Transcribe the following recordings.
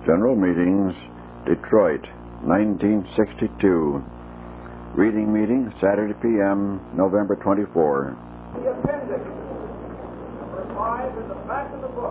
General Meetings, Detroit, 1962. Reading meeting, Saturday p.m., November 24. The appendix, number 5 in the back of the book.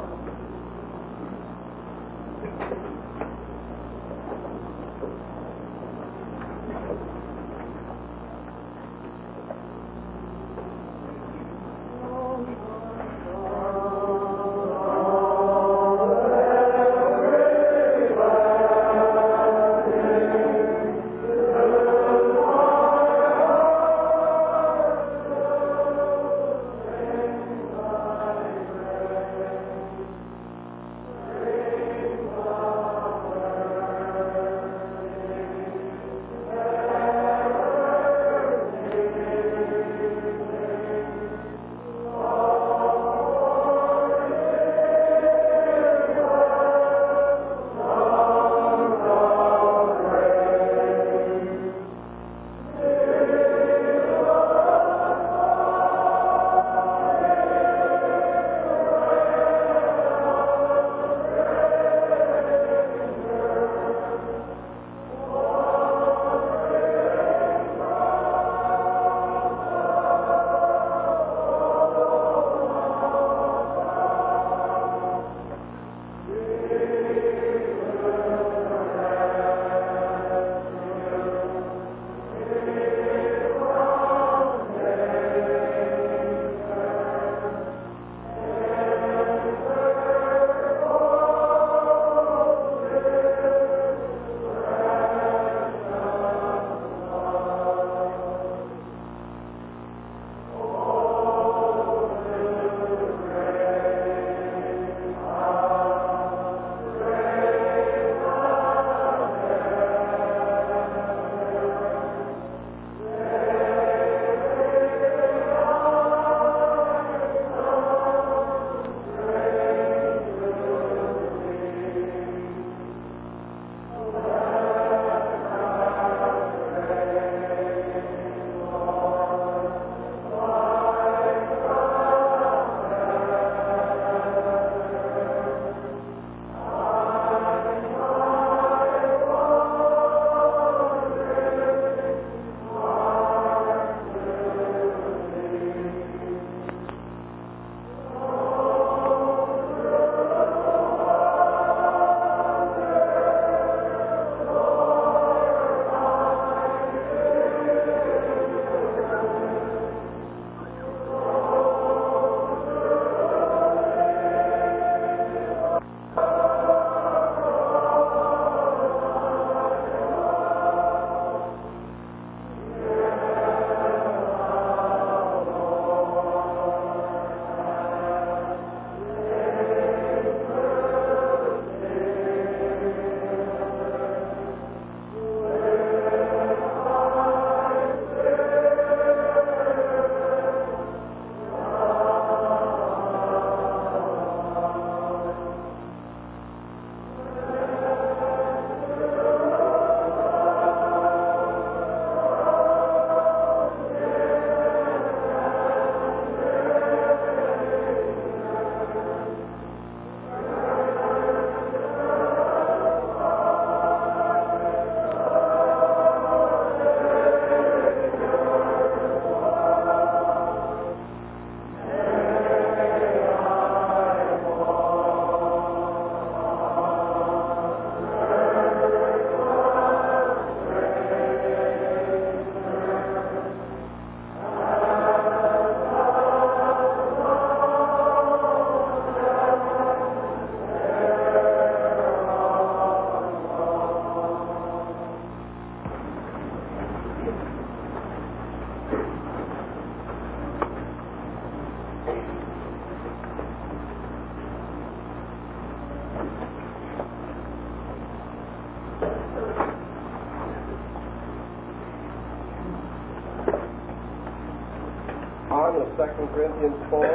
On with 2 Corinthians 4.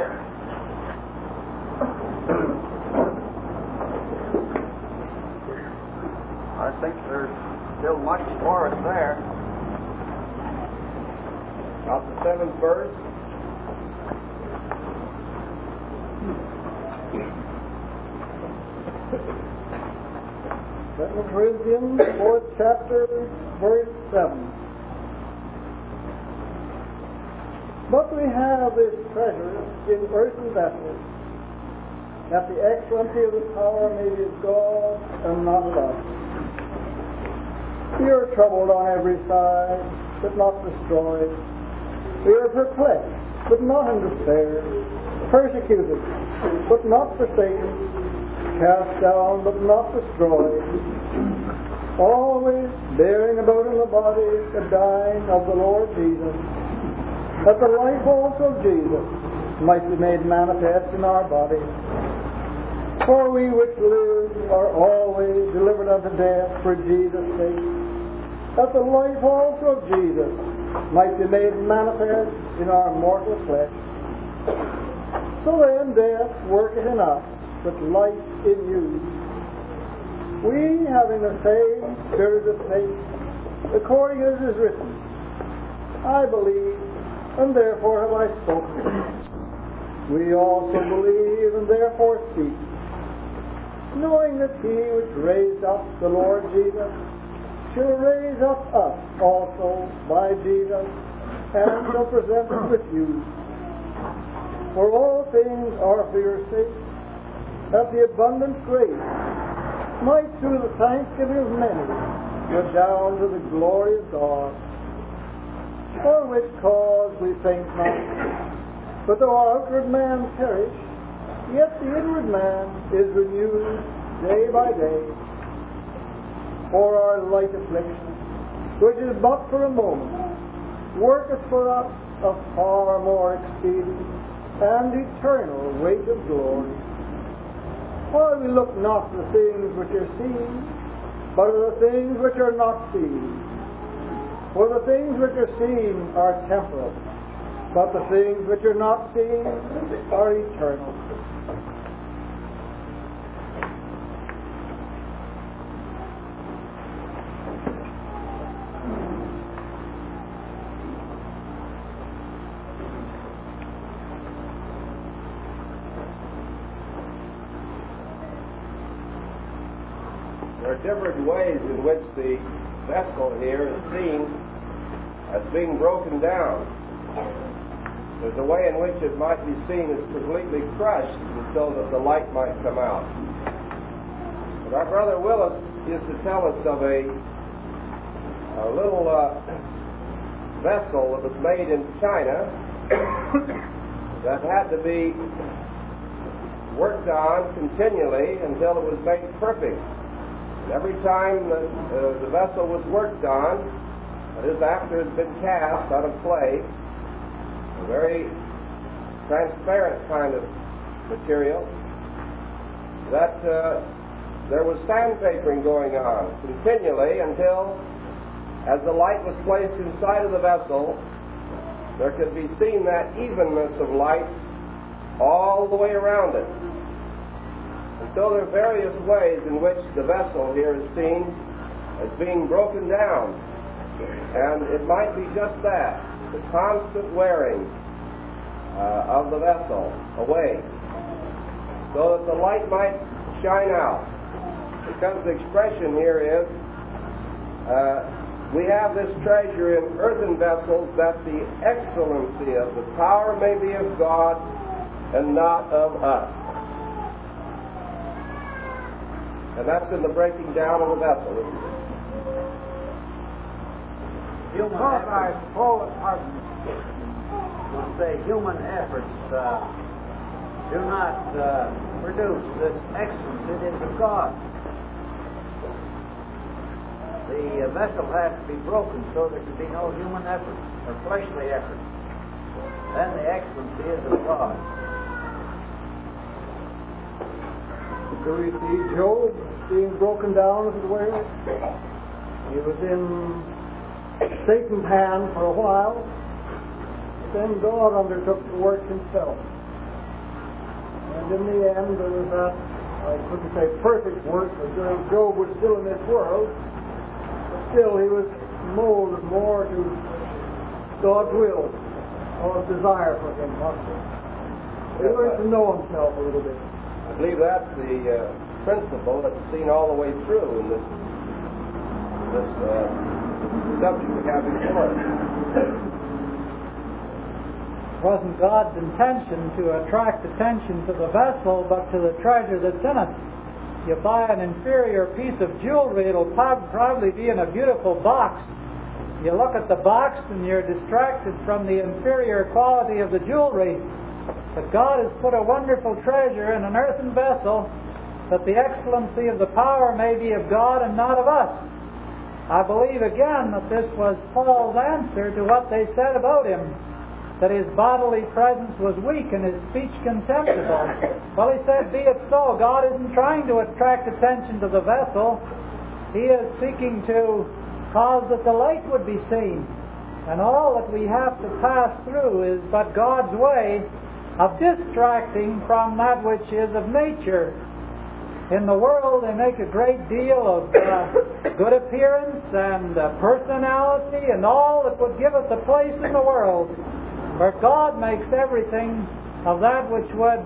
I think there's still much for us there. About the 7th verse. 2 Corinthians, 4th chapter, verse 7. But we have this treasure in earthen vessels, that the excellency of the power may be of God and not of us. We are troubled on every side, but not destroyed. We are perplexed, but not in despair. Persecuted, but not forsaken. Cast down, but not destroyed. Always bearing about in the body the dying of the Lord Jesus, that the life also of Jesus might be made manifest in our body. For we which live are always delivered unto death for Jesus' sake, that the life also of Jesus might be made manifest in our mortal flesh. So then death worketh in us, but life in you. We, having the same spirit of faith, according as it is written, I believe, and therefore have I spoken. We also believe, and therefore speak, knowing that he which raised up the Lord Jesus shall raise up us also by Jesus, and shall present us with you. For all things are for your sake, that the abundant grace might through the thanksgiving of many go down to the glory of God. For which cause we faint not, but though our outward man perish, yet the inward man is renewed day by day. For our light affliction, which is but for a moment, worketh for us a far more exceeding and eternal weight of glory. For we look not to the things which are seen, but to the things which are not seen. For the things which are seen are temporal, but the things which are not seen are eternal. There are different ways in which the vessel here is seen as being broken down. There's a way in which it might be seen as completely crushed so that the light might come out. But our brother Willis used to tell us of a little vessel that was made in China that had to be worked on continually until it was made perfect. And every time the vessel was worked on, that is after it had been cast out of clay, a very transparent kind of material, that there was sandpapering going on continually until, as the light was placed inside of the vessel, there could be seen that evenness of light all the way around it. And so there are various ways in which the vessel here is seen as being broken down. And it might be just that, the constant wearing of the vessel away, so that the light might shine out. Because the expression here is, we have this treasure in earthen vessels, that the excellency of the power may be of God and not of us. And that's in the breaking down of the vessel, isn't it? Because I suppose, say human efforts do not produce this excellence. It is of God. The vessel has to be broken so there can be no human effort or fleshly effort. Then the excellency is of God. Do we see Job being broken down, as it were? He was in Satan's hand for a while, then God undertook the work himself. And in the end, there was that, I couldn't say perfect work, because Job was still in this world, but still he was molded more to God's will, God's desire for him. He learned to know himself a little bit. I believe that's the principle that's seen all the way through in this subject we have before us. It wasn't God's intention to attract attention to the vessel, but to the treasure that's in it. You buy an inferior piece of jewelry, it'll probably be in a beautiful box. You look at the box and you're distracted from the inferior quality of the jewelry. But God has put a wonderful treasure in an earthen vessel, that the excellency of the power may be of God and not of us. I believe again that this was Paul's answer to what they said about him, that his bodily presence was weak and his speech contemptible. Well, he said, be it so. God isn't trying to attract attention to the vessel. He is seeking to cause that the light would be seen. And all that we have to pass through is but God's way of distracting from that which is of nature. In the world, they make a great deal of good appearance and personality and all that would give us a place in the world. For God makes everything of that which would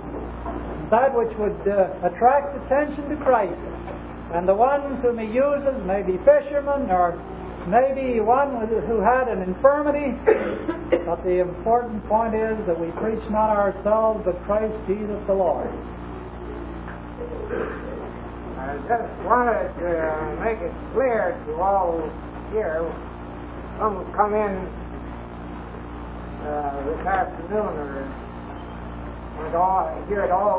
attract attention to Christ. And the ones whom He uses may be fishermen, or maybe one who had an infirmity. But the important point is that we preach not ourselves, but Christ Jesus the Lord. I just wanted to make it clear to all here. Some come in this afternoon or here at all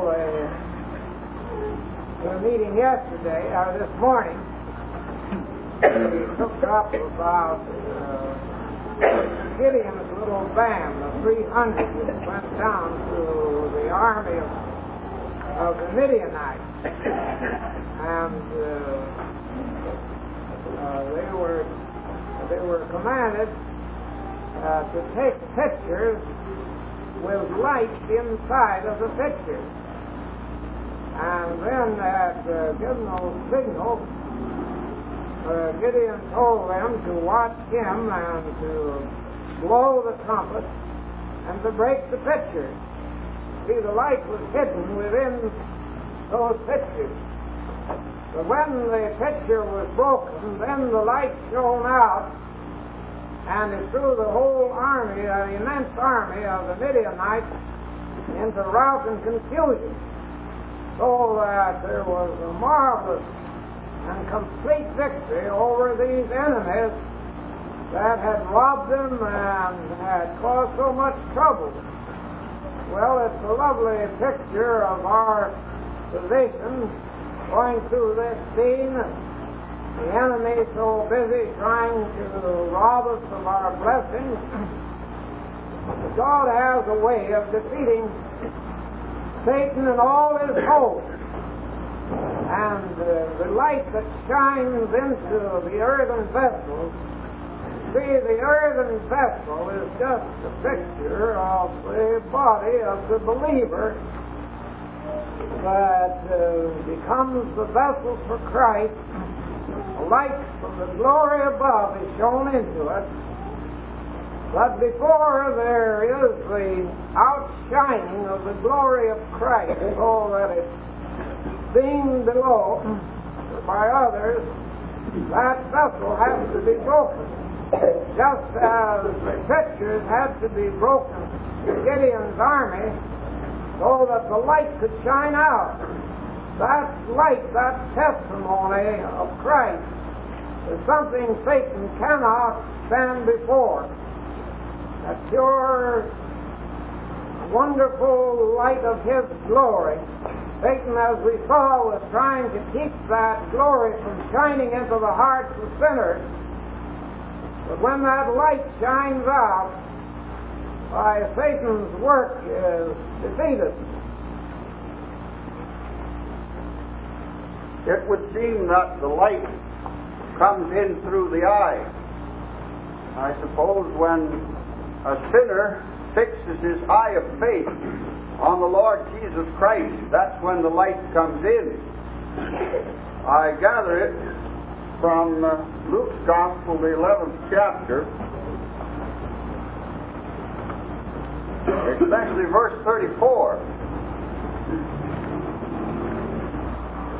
to a meeting yesterday or this morning. We took up about Gideon's little band of 300 that went down to the army of the Midianites, and they were commanded to take pictures with light inside of the picture. And then at Gideon's signal, Gideon told them to watch him and to blow the trumpet and to break the picture. See, the light was hidden within those pictures. But when the picture was broken, then the light shone out, and it threw the whole army, the immense army of the Midianites, into rout and confusion. So that there was a marvelous and complete victory over these enemies that had robbed them and had caused so much trouble. Well, it's a lovely picture of our position going through this scene. The enemy so busy trying to rob us of our blessings. But God has a way of defeating Satan and all his hosts. And the light that shines into the earthen vessel, see, the earthen vessel is just a picture of the body of the believer that becomes the vessel for Christ. A light from the glory above is shown into it. But before there is the outshining of the glory of Christ, so that it's seen below by others, that vessel has to be broken. Just as the pictures had to be broken in Gideon's army, so that the light could shine out. That light, that testimony of Christ, is something Satan cannot stand before. That pure, wonderful light of His glory. Satan, as we saw, was trying to keep that glory from shining into the hearts of sinners. But when that light shines out, why, Satan's work is defeated. It would seem that the light comes in through the eye. I suppose when a sinner fixes his eye of faith on the Lord Jesus Christ, that's when the light comes in. I gather it from Luke's Gospel, the 11th chapter, especially verse 34.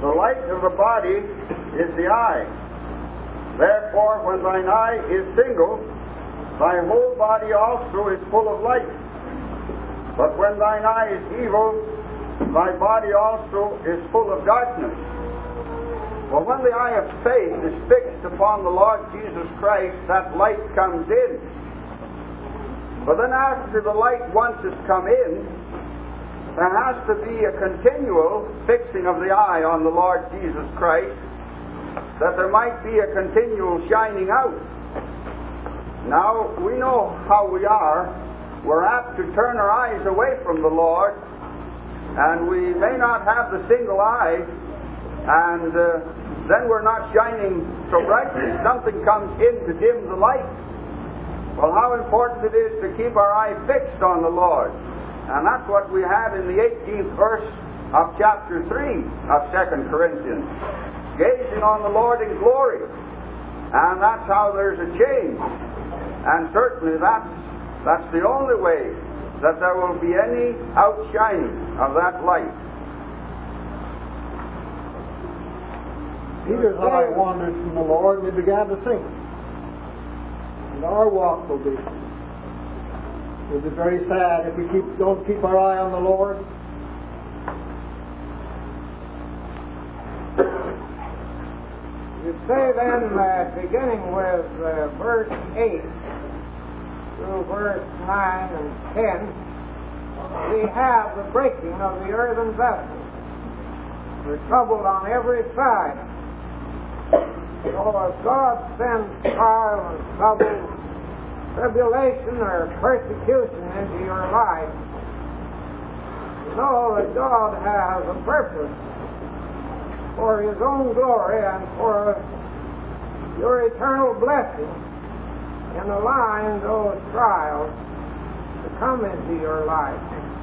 the light of the body is the eye. Therefore, when thine eye is single, thy whole body also is full of light. But when thine eye is evil, thy body also is full of darkness. Well, when the eye of faith is fixed upon the Lord Jesus Christ, that light comes in. But then after the light once has come in, there has to be a continual fixing of the eye on the Lord Jesus Christ, that there might be a continual shining out. Now, we know how we are. We're apt to turn our eyes away from the Lord, and we may not have the single eye, and then we're not shining so brightly. Something comes in to dim the light. Well, how important it is to keep our eye fixed on the Lord. And that's what we have in the 18th verse of chapter 3 of 2 Corinthians. Gazing on the Lord in glory. And that's how there's a change. And certainly that's the only way that there will be any outshining of that light. Peter's eye wandered from the Lord and he began to sink. And our walk will be very sad if we don't keep our eye on the Lord. You say then that beginning with verse 8 through verse 9 and 10, we have the breaking of the earthen vessel. We're troubled on every side. So if God sends trial and trouble, tribulation or persecution into your life, you know that God has a purpose for His own glory and for your eternal blessing in allowing those trials to come into your life.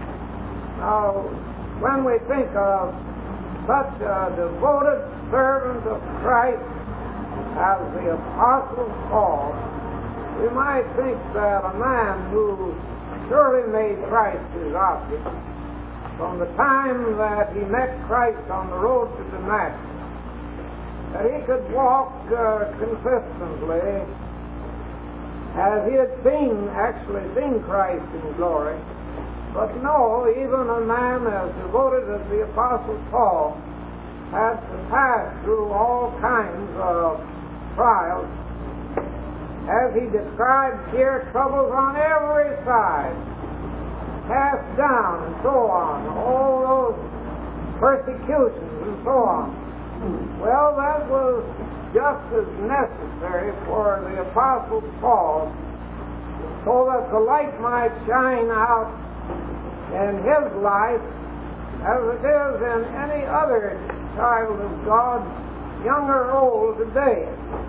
Now, when we think of such a devoted servant of Christ as the Apostle Paul, we might think that a man who surely made Christ his object from the time that he met Christ on the road to Damascus, that he could walk consistently as he had actually seen Christ in glory. But no, even a man as devoted as the Apostle Paul had to pass through all kinds of trials. As he described here, troubles on every side, cast down and so on, all those persecutions and so on. Well, that was just as necessary for the Apostle Paul, so that the light might shine out in his life as it is in any other child of God, young or old, today.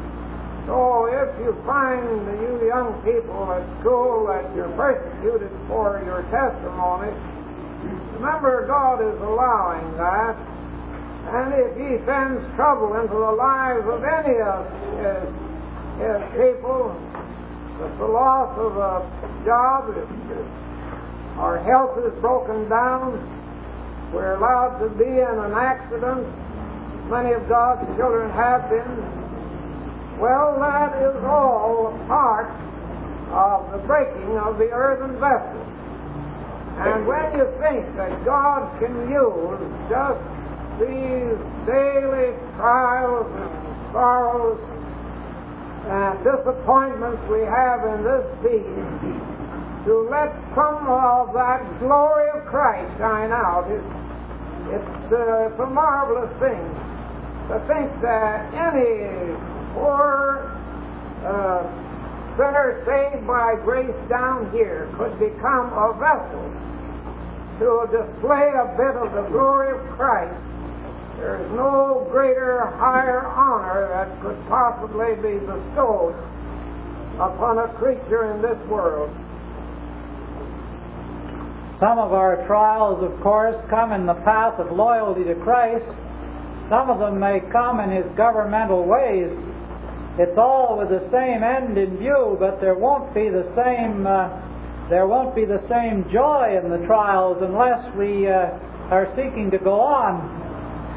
So if you find, you young people at school, that you're persecuted for your testimony, remember God is allowing that. And if He sends trouble into the lives of any of His people, if the loss of a job, if our health is broken down, we're allowed to be in an accident, many of God's children have been, well, that is all a part of the breaking of the earthen vessel. And when you think that God can use just these daily trials and sorrows and disappointments we have in this deed to let some of that glory of Christ shine out, it's a marvelous thing to think that any poor sinner saved by grace down here could become a vessel to display a bit of the glory of Christ. There is no greater, higher honor that could possibly be bestowed upon a creature in this world. Some of our trials, of course, come in the path of loyalty to Christ. Some of them may come in His governmental ways. It's all with the same end in view, but there won't be the same joy in the trials unless we are seeking to go on.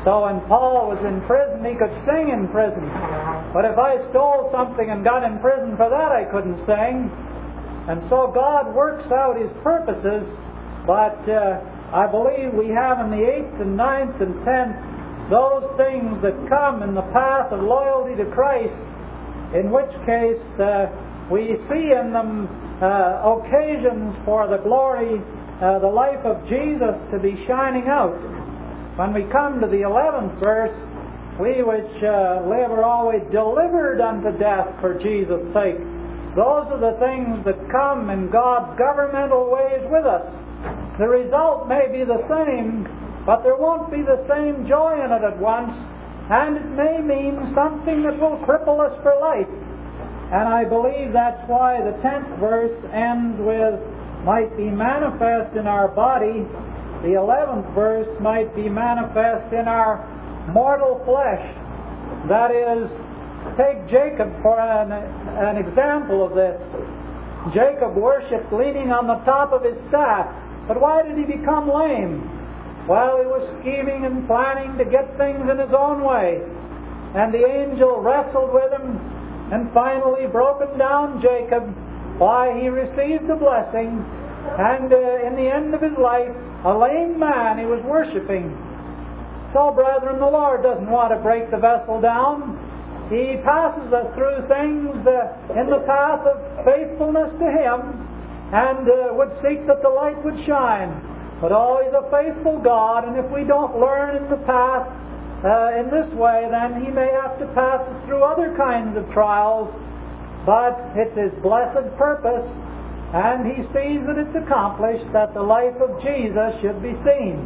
So when Paul was in prison, he could sing in prison. But if I stole something and got in prison for that, I couldn't sing. And so God works out His purposes, but I believe we have in the 8th and 9th and 10th those things that come in the path of loyalty to Christ, in which case we see in them occasions for the glory, the life of Jesus to be shining out. When we come to the 11th verse, we which live are always delivered unto death for Jesus' sake. Those are the things that come in God's governmental ways with us. The result may be the same, but there won't be the same joy in it at once, and it may mean something that will cripple us for life. And I believe that's why the 10th verse ends with, might be manifest in our body. The 11th verse might be manifest in our mortal flesh. That is, take Jacob for an example of this. Jacob worshipped leaning on the top of his staff. But why did he become lame? Well, he was scheming and planning to get things in his own way. And the angel wrestled with him and finally broken down Jacob. Why, he received the blessing, and in the end of his life, a lame man he was worshiping. So, brethren, the Lord doesn't want to break the vessel down. He passes us through things in the path of faithfulness to Him, and would seek that the light would shine. But He's a faithful God, and if we don't learn in the path in this way, then He may have to pass us through other kinds of trials. But it's His blessed purpose, and He sees that it's accomplished, that the life of Jesus should be seen.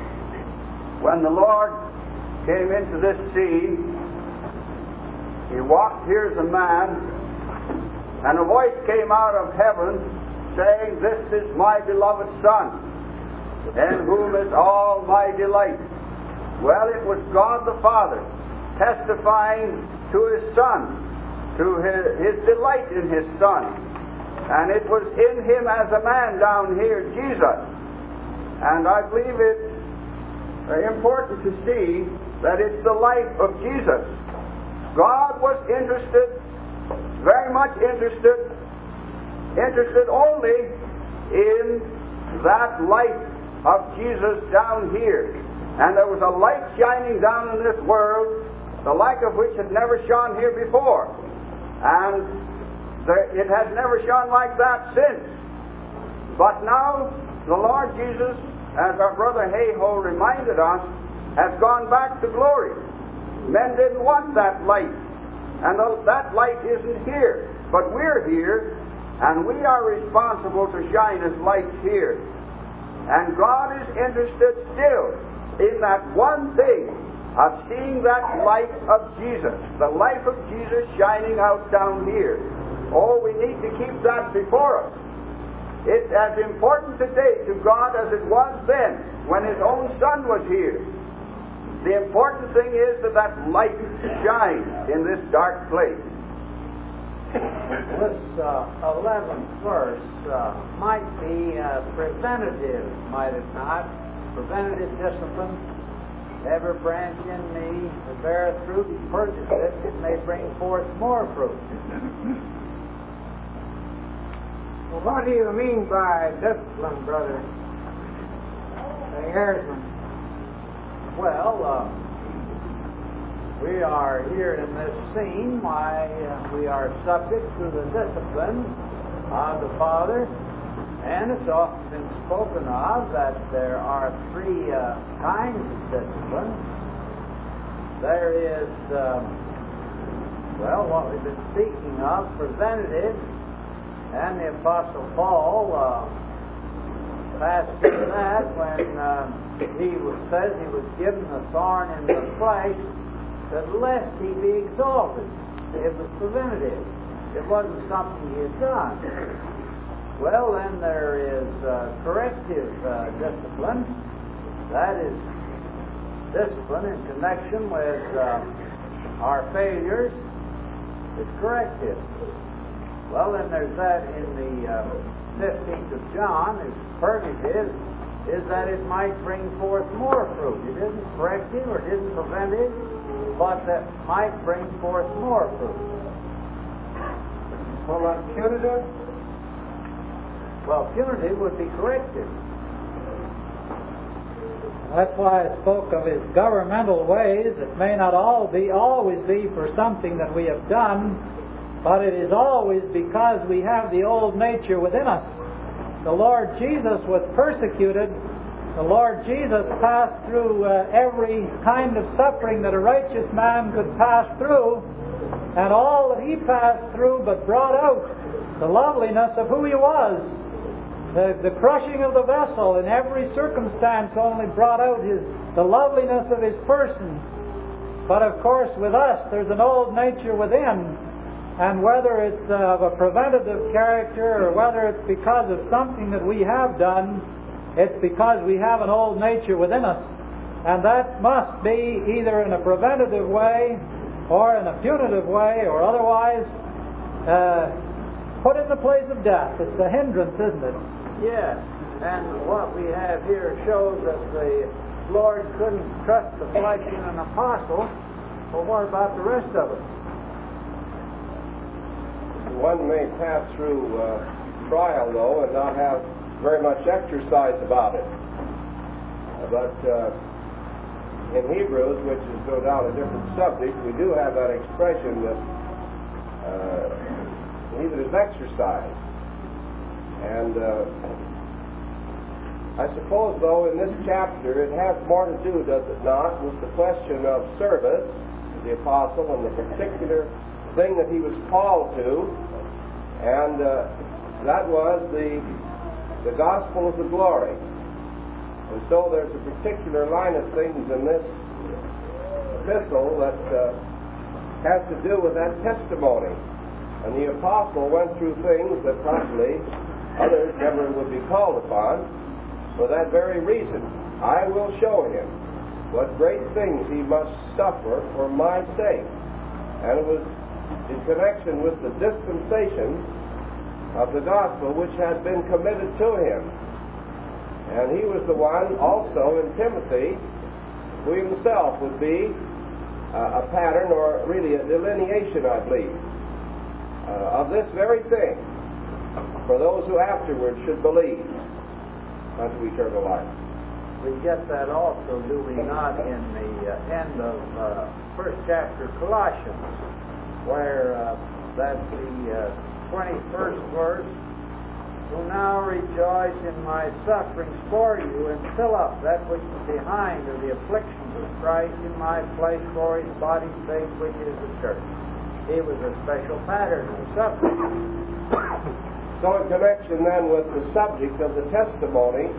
When the Lord came into this scene, He walked, here's a man, and a voice came out of heaven saying, "This is my beloved Son, in whom is all my delight." Well, it was God the Father testifying to His Son, to his delight in His Son. And it was in Him as a man down here, Jesus. And I believe it's important to see that it's the life of Jesus. God was interested, very much interested only in that light of Jesus down here. And there was a light shining down in this world, the like of which had never shone here before. And it has never shone like that since. But now, the Lord Jesus, as our brother Hayhoe reminded us, has gone back to glory. Men didn't want that light. And that light isn't here. But we're here, and we are responsible to shine His lights here. And God is interested still in that one thing of seeing that light of Jesus, the life of Jesus shining out down here. Oh, we need to keep that before us. It's as important today to God as it was then, when His own Son was here. The important thing is that that light shines in this dark place. This 11th verse might be preventative, might it not? Preventative discipline. Every branch in me that beareth fruit, He purges it, it may bring forth more fruit. Well, what do you mean by discipline, brother? Harrison? Well, we are here in this scene why we are subject to the discipline of the Father. And it's often been spoken of that there are three kinds of discipline. There is, what we've been speaking of, preventative, and the Apostle Paul passed through that when he says he was given the thorn in the flesh, that lest he be exalted. It was preventative. It wasn't something he had done. Well, then there is corrective discipline. That is discipline in connection with our failures. It's corrective. Well, then there's that in the 15th of John. It's purgative. is that it might bring forth more fruit. He didn't correct him or didn't prevent him, but that might bring forth more fruit. Well, punitive? Well, punitive would be corrective. That's why I spoke of his governmental ways. It may not always be for something that we have done, but it is always because we have the old nature within us. The Lord Jesus was persecuted. The Lord Jesus passed through every kind of suffering that a righteous man could pass through, and all that he passed through but brought out the loveliness of who he was. The crushing of the vessel in every circumstance only brought out the loveliness of his person. But of course with us there's an old nature within, and whether it's of a preventative character or whether it's because of something that we have done, it's because we have an old nature within us. And that must be either in a preventative way or in a punitive way or otherwise put in the place of death. It's a hindrance, isn't it? Yes, and what we have here shows that the Lord couldn't trust the flesh in an apostle. Well, what about the rest of it? One may pass through trial, though, and not have very much exercise about it. But in Hebrews, which is no doubt a different subject, we do have that expression that neither is exercise. And I suppose, though, in this chapter it has more to do, does it not, with the question of service to the apostle and the particular thing that he was called to, and that was the gospel of the glory. And so there's a particular line of things in this epistle that has to do with that testimony. And the apostle went through things that probably others never would be called upon for that very reason. I will show him what great things he must suffer for my sake. And it was in connection with the dispensation of the gospel which had been committed to him. And he was the one also in Timothy who himself would be a pattern, or really a delineation, I believe, of this very thing for those who afterwards should believe unto eternal life. We get that also, do we not, in the end of first chapter Colossians, where that's the 21st verse, who now rejoice in my sufferings for you, and fill up that which is behind of the afflictions of Christ in my flesh for his body's sake, which is the church. He was a special pattern of suffering. So in connection then with the subject of the testimony,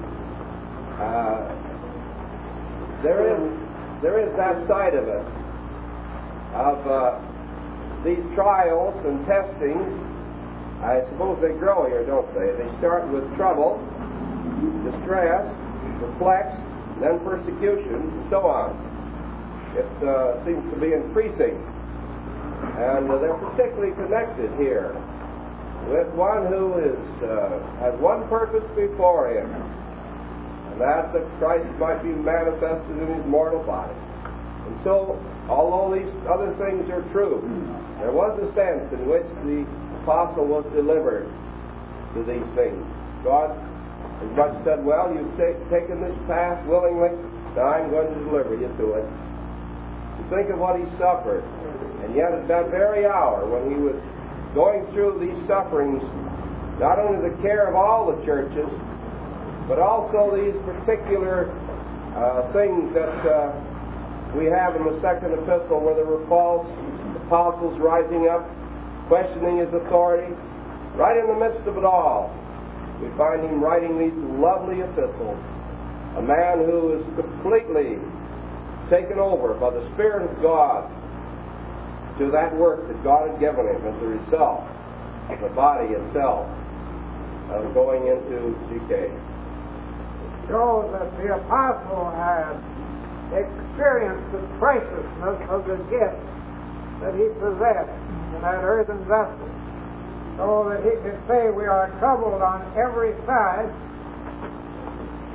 there is that side of it, of these trials and testings. I suppose they grow here, don't they? They start with trouble, distress, perplex, then persecution, and so on. It seems to be increasing. And they're particularly connected here with one who has one purpose before him, and that Christ might be manifested in his mortal body. And so, although these other things are true, there was a sense in which the apostle was delivered to these things. God as much said, well, you've taken this path willingly, now I'm going to deliver you to it. You think of what he suffered, and yet at that very hour when he was going through these sufferings, not only the care of all the churches, but also these particular things that we have in the second epistle, where there were false apostles rising up, questioning his authority. Right in the midst of it all, we find him writing these lovely epistles. A man who is completely taken over by the Spirit of God to that work that God had given him as a result of the body itself going into decay. It shows that the apostle had experienced the preciousness of the gift that he possessed in that earthen vessel, so that he could say, we are troubled on every side,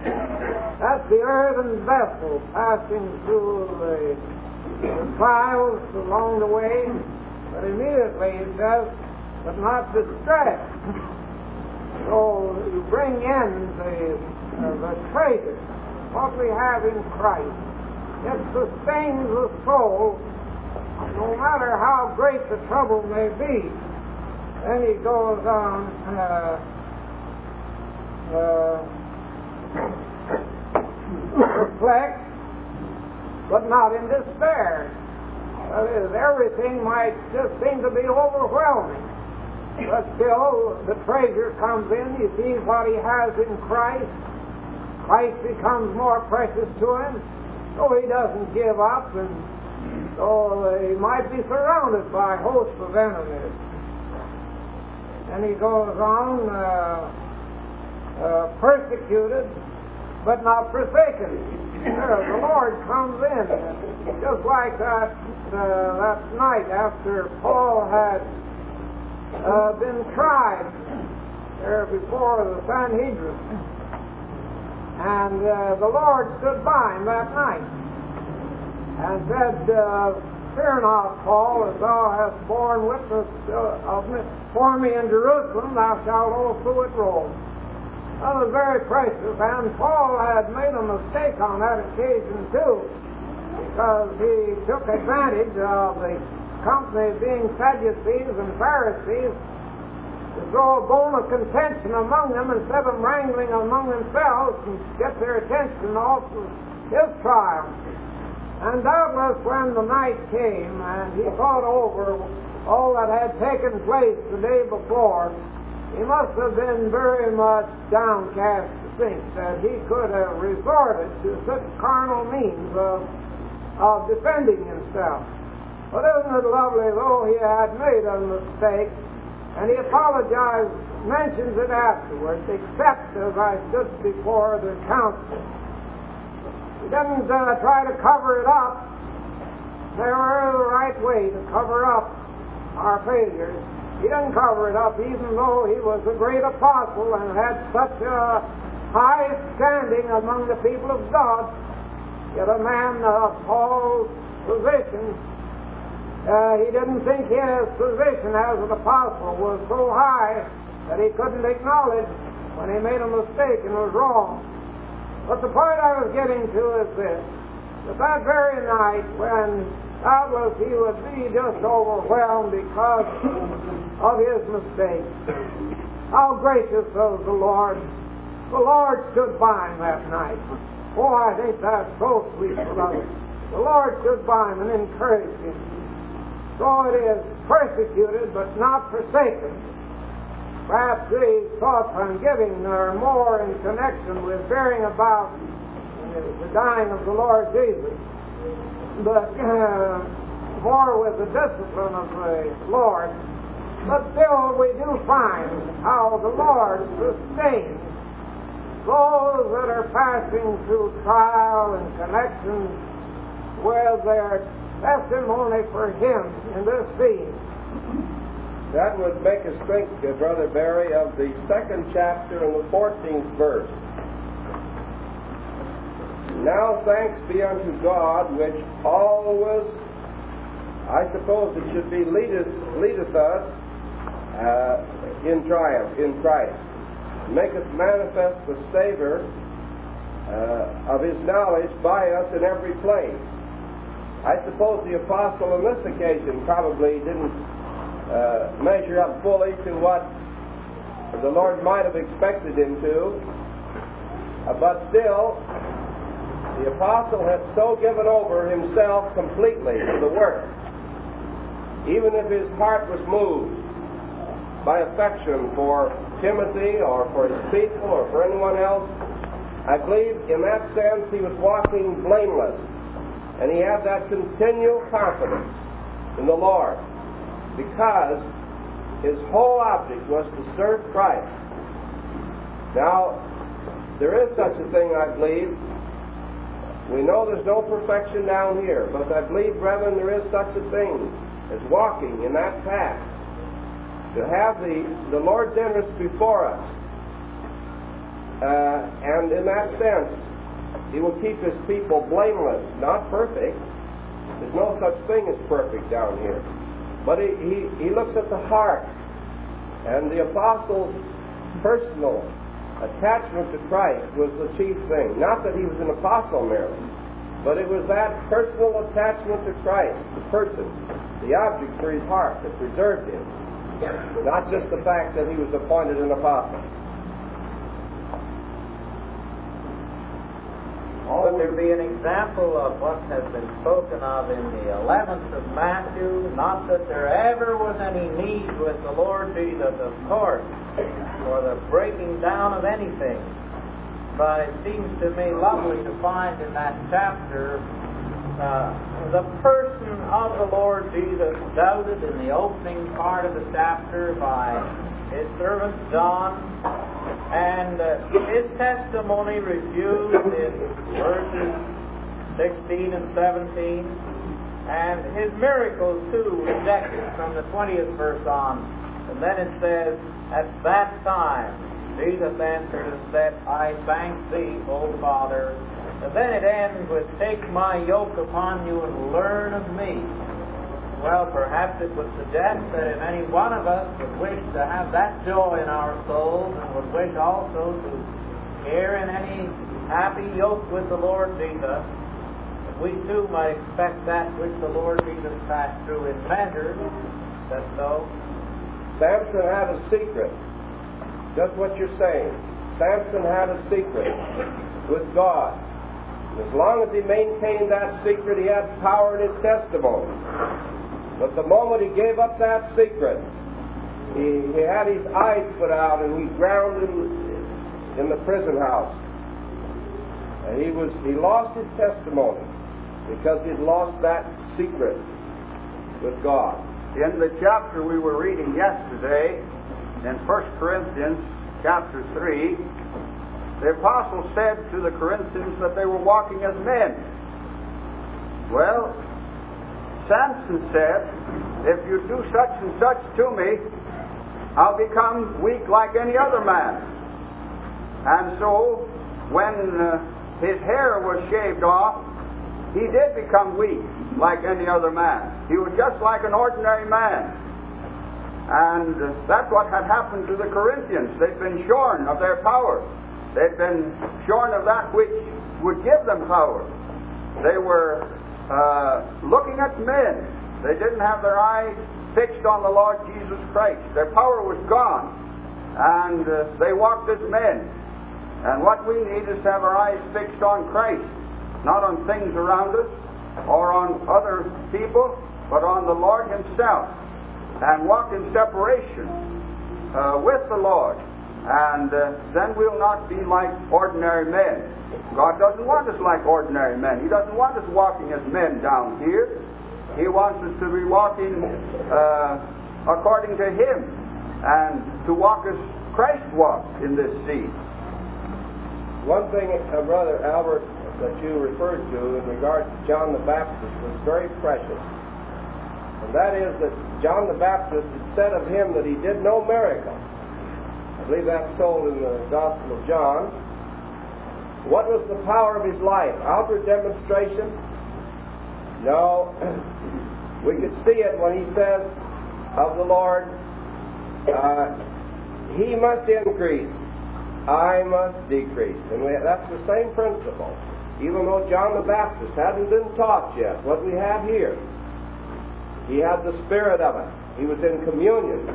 That's the earthen vessel passing through the trials along the way, but immediately it says, but not distressed. So you bring in the treasure, what we have in Christ. It sustains the soul, no matter how great the trouble may be. Then he goes on, reflect, but not in despair. That is, everything might just seem to be overwhelming. But still, the treasure comes in. He sees what he has in Christ. Christ becomes more precious to him. So he doesn't give up, and so he might be surrounded by hosts of enemies. And he goes on, persecuted, but not forsaken. The Lord comes in, just like that night after Paul had been tried there before the Sanhedrin. And the Lord stood by him that night and said, fear not, Paul, as thou hast borne witness of me, for me in Jerusalem, thou shalt also at Rome. That was very precious, and Paul had made a mistake on that occasion too, because he took advantage of the company being Sadducees and Pharisees to throw a bone of contention among them instead of wrangling among themselves and get their attention off of his trial. And doubtless when the night came and he thought over all that had taken place the day before, he must have been very much downcast to think that he could have resorted to such carnal means of defending himself. But isn't it lovely, though he had made a mistake, and he apologized, mentions it afterwards, except as I stood before the council. He didn't try to cover it up. They were the right way to cover up our failures. He didn't cover it up, even though he was a great apostle and had such a high standing among the people of God. Yet a man of Paul's position, he didn't think his position as an apostle was so high that he couldn't acknowledge when he made a mistake and was wrong. But the point I was getting to is this: that very night, when doubtless he would be just overwhelmed because of his mistake, how gracious was the Lord. The Lord stood by him that night. Oh, I think that's so sweet, beloved. The Lord stood by him and encouraged him. So it is, persecuted but not forsaken. Perhaps these thoughts I'm giving are more in connection with bearing about the dying of the Lord Jesus, but more with the discipline of the Lord. But still, we do find how the Lord sustains those that are passing through trial and connection with their testimony for Him in this scene. That would make us think, Brother Barry, of the 2nd chapter and the 14th verse. Now thanks be unto God, which always, I suppose it should be, leadeth us in triumph in Christ, maketh manifest the savor of His knowledge by us in every place. I suppose the apostle on this occasion probably didn't measure up fully to what the Lord might have expected him to, but still, the apostle had so given over himself completely to the work, even if his heart was moved by affection for Timothy or for his people or for anyone else. I believe in that sense he was walking blameless, and he had that continual confidence in the Lord, because his whole object was to serve Christ. Now, there is such a thing, I believe. We know there's no perfection down here, but I believe, brethren, there is such a thing as walking in that path. To have the Lord's interest before us, And in that sense, He will keep His people blameless, not perfect. There's no such thing as perfect down here. But He looks at the heart. And the apostle's personal attachment to Christ was the chief thing. Not that he was an apostle merely, but it was that personal attachment to Christ, the person, the object for his heart that preserved him. Not just the fact that he was appointed an apostle. Would there be an example of what has been spoken of in the 11th of Matthew? Not that there ever was any need with the Lord Jesus, of course, for the breaking down of anything. But it seems to me lovely to find in that chapter the person of the Lord Jesus doubted in the opening part of the chapter by His servant John, and his testimony refused in verses 16 and 17, and his miracles too rejected from the 20th verse on. And then it says, "At that time Jesus answered and said, I thank Thee, O Father." And then it ends with, "Take my yoke upon you and learn of me." Well, perhaps it would suggest that if any one of us would wish to have that joy in our souls and would wish also to share in any happy yoke with the Lord Jesus, that we too might expect that which the Lord Jesus passed through in measures. Is that so? Samson had a secret. Just what you're saying. Samson had a secret with God. As long as he maintained that secret, he had power in his testimony. But the moment he gave up that secret, he had his eyes put out and he drowned in the prison house. And he lost his testimony because he'd lost that secret with God. In the chapter we were reading yesterday, in 1 Corinthians chapter 3, the apostle said to the Corinthians that they were walking as men. Well, Samson said, "If you do such and such to me, I'll become weak like any other man." And so, when his hair was shaved off, he did become weak like any other man. He was just like an ordinary man. And that's what had happened to the Corinthians. They'd been shorn of their power. They'd been shorn of that which would give them power. They were looking at men. They didn't have their eyes fixed on the Lord Jesus Christ. Their power was gone. And they walked as men. And what we need is to have our eyes fixed on Christ. Not on things around us or on other people, but on the Lord Himself. And walk in separation with the Lord. And then we'll not be like ordinary men. God doesn't want us like ordinary men. He doesn't want us walking as men down here. He wants us to be walking according to Him and to walk as Christ walked in this sea. One thing, Brother Albert, that you referred to in regard to John the Baptist was very precious. And that is that John the Baptist had said of him that he did no miracle. I believe that's told in the Gospel of John. What was the power of his life? Outward demonstration? No. We could see it when he says of the Lord, He must increase, I must decrease. And that's the same principle. Even though John the Baptist hadn't been taught yet what we have here, he had the spirit of it. He was in communion.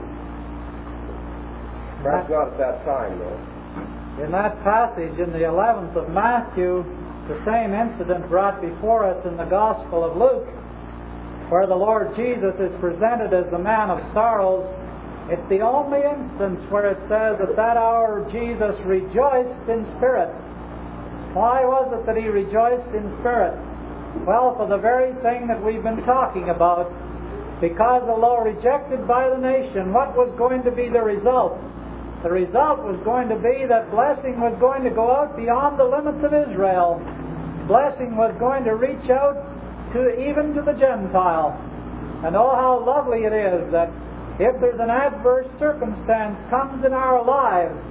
Perhaps not at that time, though. In that passage in the 11th of Matthew, the same incident brought before us in the Gospel of Luke, where the Lord Jesus is presented as the man of sorrows. It's the only instance where it says at that hour Jesus rejoiced in spirit. Why was it that He rejoiced in spirit? Well, for the very thing that we've been talking about. Because although rejected by the nation, what was going to be the result? The result was going to be that blessing was going to go out beyond the limits of Israel. Blessing was going to reach out even to the Gentile. And oh, how lovely it is that if there's an adverse circumstance comes in our lives,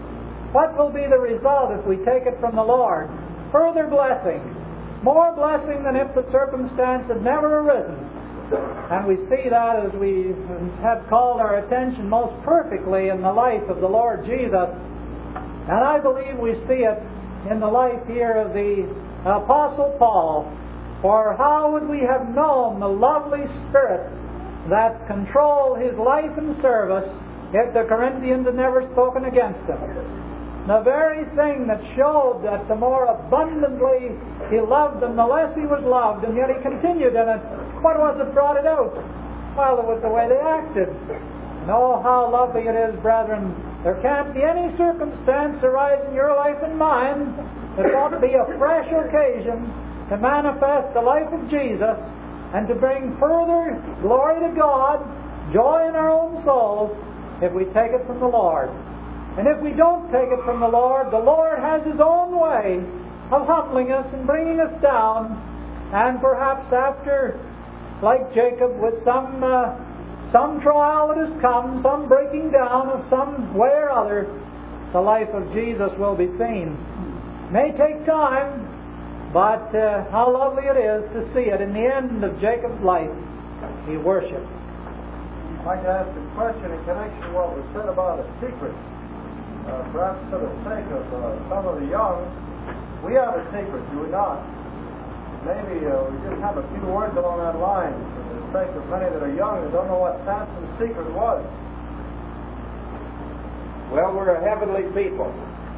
what will be the result if we take it from the Lord? Further blessing. More blessing than if the circumstance had never arisen. And we see that as we have called our attention most perfectly in the life of the Lord Jesus. And I believe we see it in the life here of the Apostle Paul. For how would we have known the lovely Spirit that controlled his life and service if the Corinthians had never spoken against him? The very thing that showed that the more abundantly he loved them, the less he was loved, and yet he continued in it. What was it brought it out? Well, it was the way they acted. And oh, how lovely it is, brethren. There can't be any circumstance arise in your life and mine that won't be a fresh occasion to manifest the life of Jesus and to bring further glory to God, joy in our own souls, if we take it from the Lord. And if we don't take it from the Lord has His own way of humbling us and bringing us down, and perhaps after, like Jacob, with some trial that has come, some breaking down of some way or other, the life of Jesus will be seen. May take time, but how lovely it is to see it in the end of Jacob's life. He worshipped. I'd like to ask a question in connection with what was said about a secret. Perhaps for the sake of some of the young, we have a secret, do we not? Maybe we just have a few words along that line for the sake of many that are young who don't know what Samson's secret was. Well, we're a heavenly people.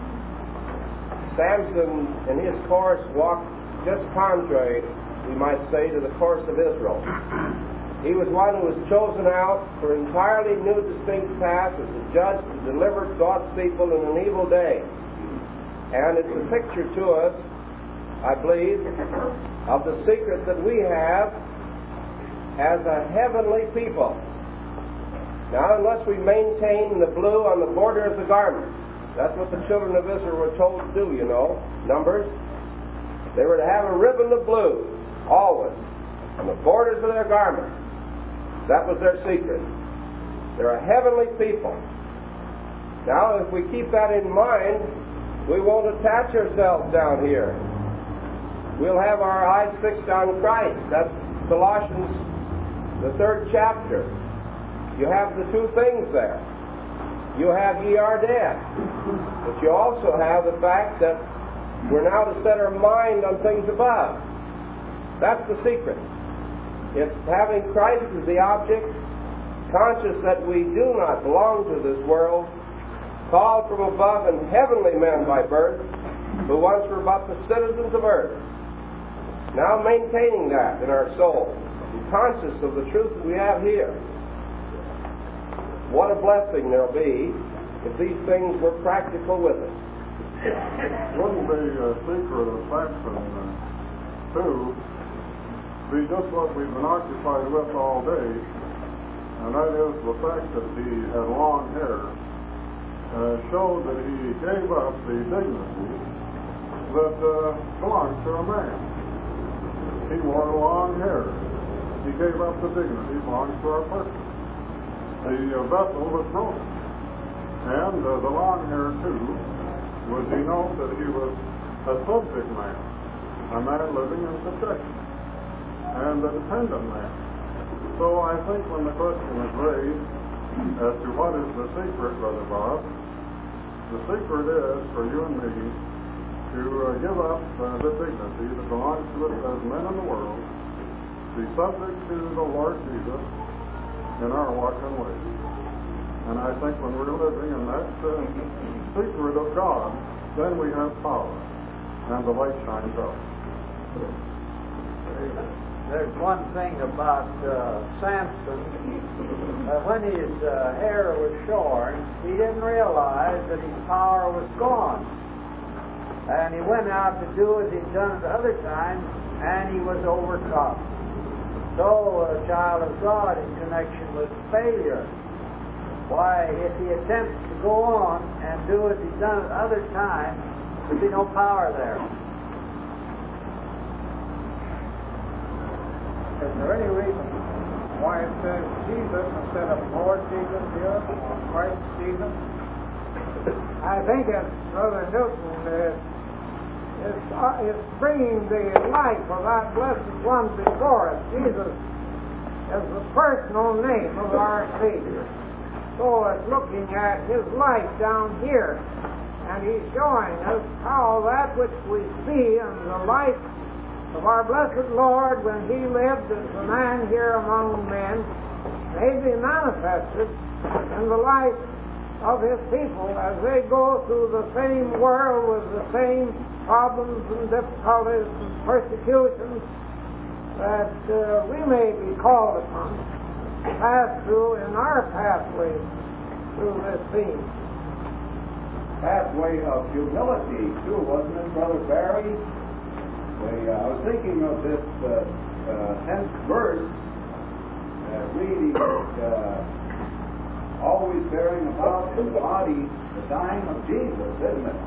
Samson, in his course, walked just contrary, we might say, to the course of Israel. He was one who was chosen out for an entirely new, distinct task as a judge to deliver God's people in an evil day. And it's a picture to us, I believe, of the secret that we have as a heavenly people. Now, unless we maintain the blue on the border of the garment, that's what the children of Israel were told to do, you know, Numbers. They were to have a ribbon of blue, always, on the borders of their garments. That was their secret. They're a heavenly people. Now, if we keep that in mind, we won't attach ourselves down here. We'll have our eyes fixed on Christ. That's Colossians, the 3rd chapter. You have the two things there. You have ye are dead. But you also have the fact that we're now to set our mind on things above. That's the secret. It's having Christ as the object, conscious that we do not belong to this world, called from above and heavenly men by birth, who once were but the citizens of earth. Now maintaining that in our soul, and conscious of the truth that we have here. What a blessing there'll be if these things were practical with us. Wouldn't the secret of Samson, too, be just what we've been occupied with all day, and that is the fact that he had long hair, showed that he gave up the dignity that belongs to a man. He wore long hair. He gave up the dignity that belongs to our person. The vessel was broken. And the long hair, too, would denote that he was a subject man, a man living in subjection, and a dependent man. So I think when the question is raised as to what is the secret, Brother Bob, the secret is for you and me to give up the dignity that belongs to us as men in the world, be subject to the Lord Jesus in our walk and ways. And I think when we're living in that secret of God, then we have power, and the light shines out. There's one thing about Samson. When his hair was shorn, he didn't realize that his power was gone. And he went out to do as he'd done at other times, and he was overcome. So, a child of God in connection with failure, why, if he attempts to go on and do as he's done at other times, there'd be no power there. Is there any reason why it says Jesus instead of Lord Jesus here, or Christ Jesus? I think as Brother Newton is bringing the life of that blessed one before us. Jesus is the personal name of our Savior. So it's looking at His life down here, and He's showing us how that which we see in the life of our blessed Lord when He lived as a man here among men may be manifested in the life of His people as they go through the same world with the same problems and difficulties and persecutions that we may be called upon to pass through in our pathway through this scene. Pathway of humility, too, wasn't it, Brother Barry? I was thinking of this 10th verse, reading always bearing about in the body the dying of Jesus, isn't it?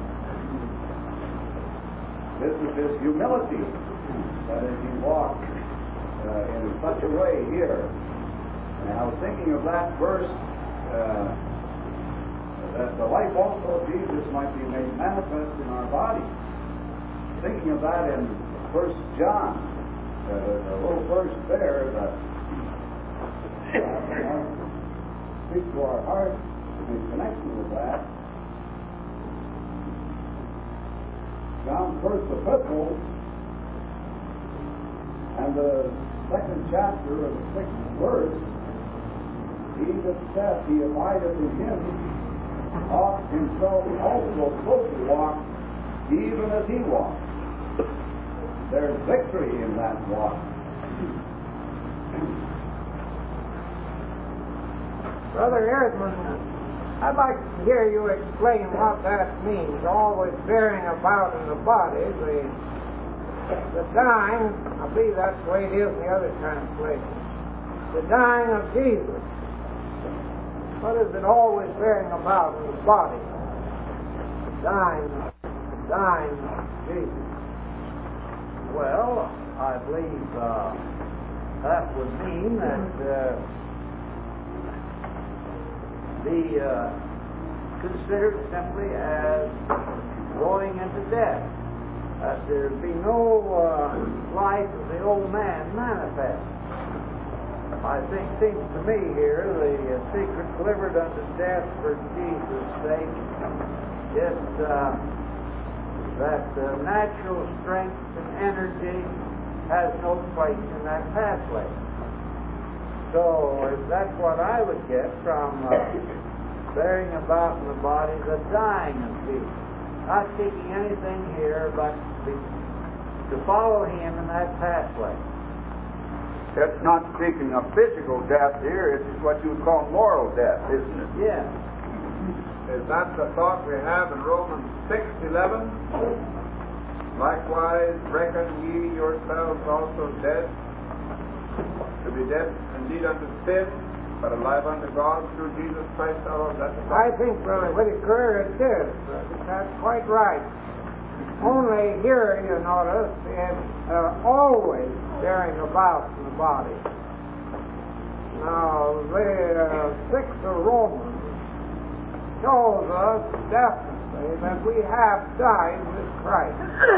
This is His humility, that is, He walked in such a way here. And I was thinking of that verse, that the life also of Jesus might be made manifest in our body. Thinking of that in 1 John, the little verse there that speaks to our hearts in connection with that. John's first epistle and the 2nd chapter of the 6th verse, he that saith he abideth in Him ought himself also so to walk even as He walked. There's victory in that walk. Brother Ehrman, I'd like to hear you explain what that means, always bearing about in the body, the dying, I believe that's the way it is in the other translation, the dying of Jesus. What is it always bearing about in the body? Dying of Jesus. Well, I believe that would mean that be considered simply as going into death. That there be no life of the old man manifest. I think seems to me here the secret delivered unto death for Jesus' sake is that natural strength and energy has no place in that pathway. So that's what I would get from bearing about in the body the dying of Jesus. Not seeking anything here but to follow Him in that pathway. It's not speaking of physical death here, it's what you would call moral death, isn't it? Yes. Is that the thought we have in Romans 6:11? Likewise, reckon ye yourselves also dead, to be dead indeed unto sin, but alive unto God through Jesus Christ our Lord. That's the I think, Brother Whitaker, it is. That's quite right. Only here, you notice, it's always bearing about in the body. Now, the 6th of Romans shows us definitely that we have died with Christ.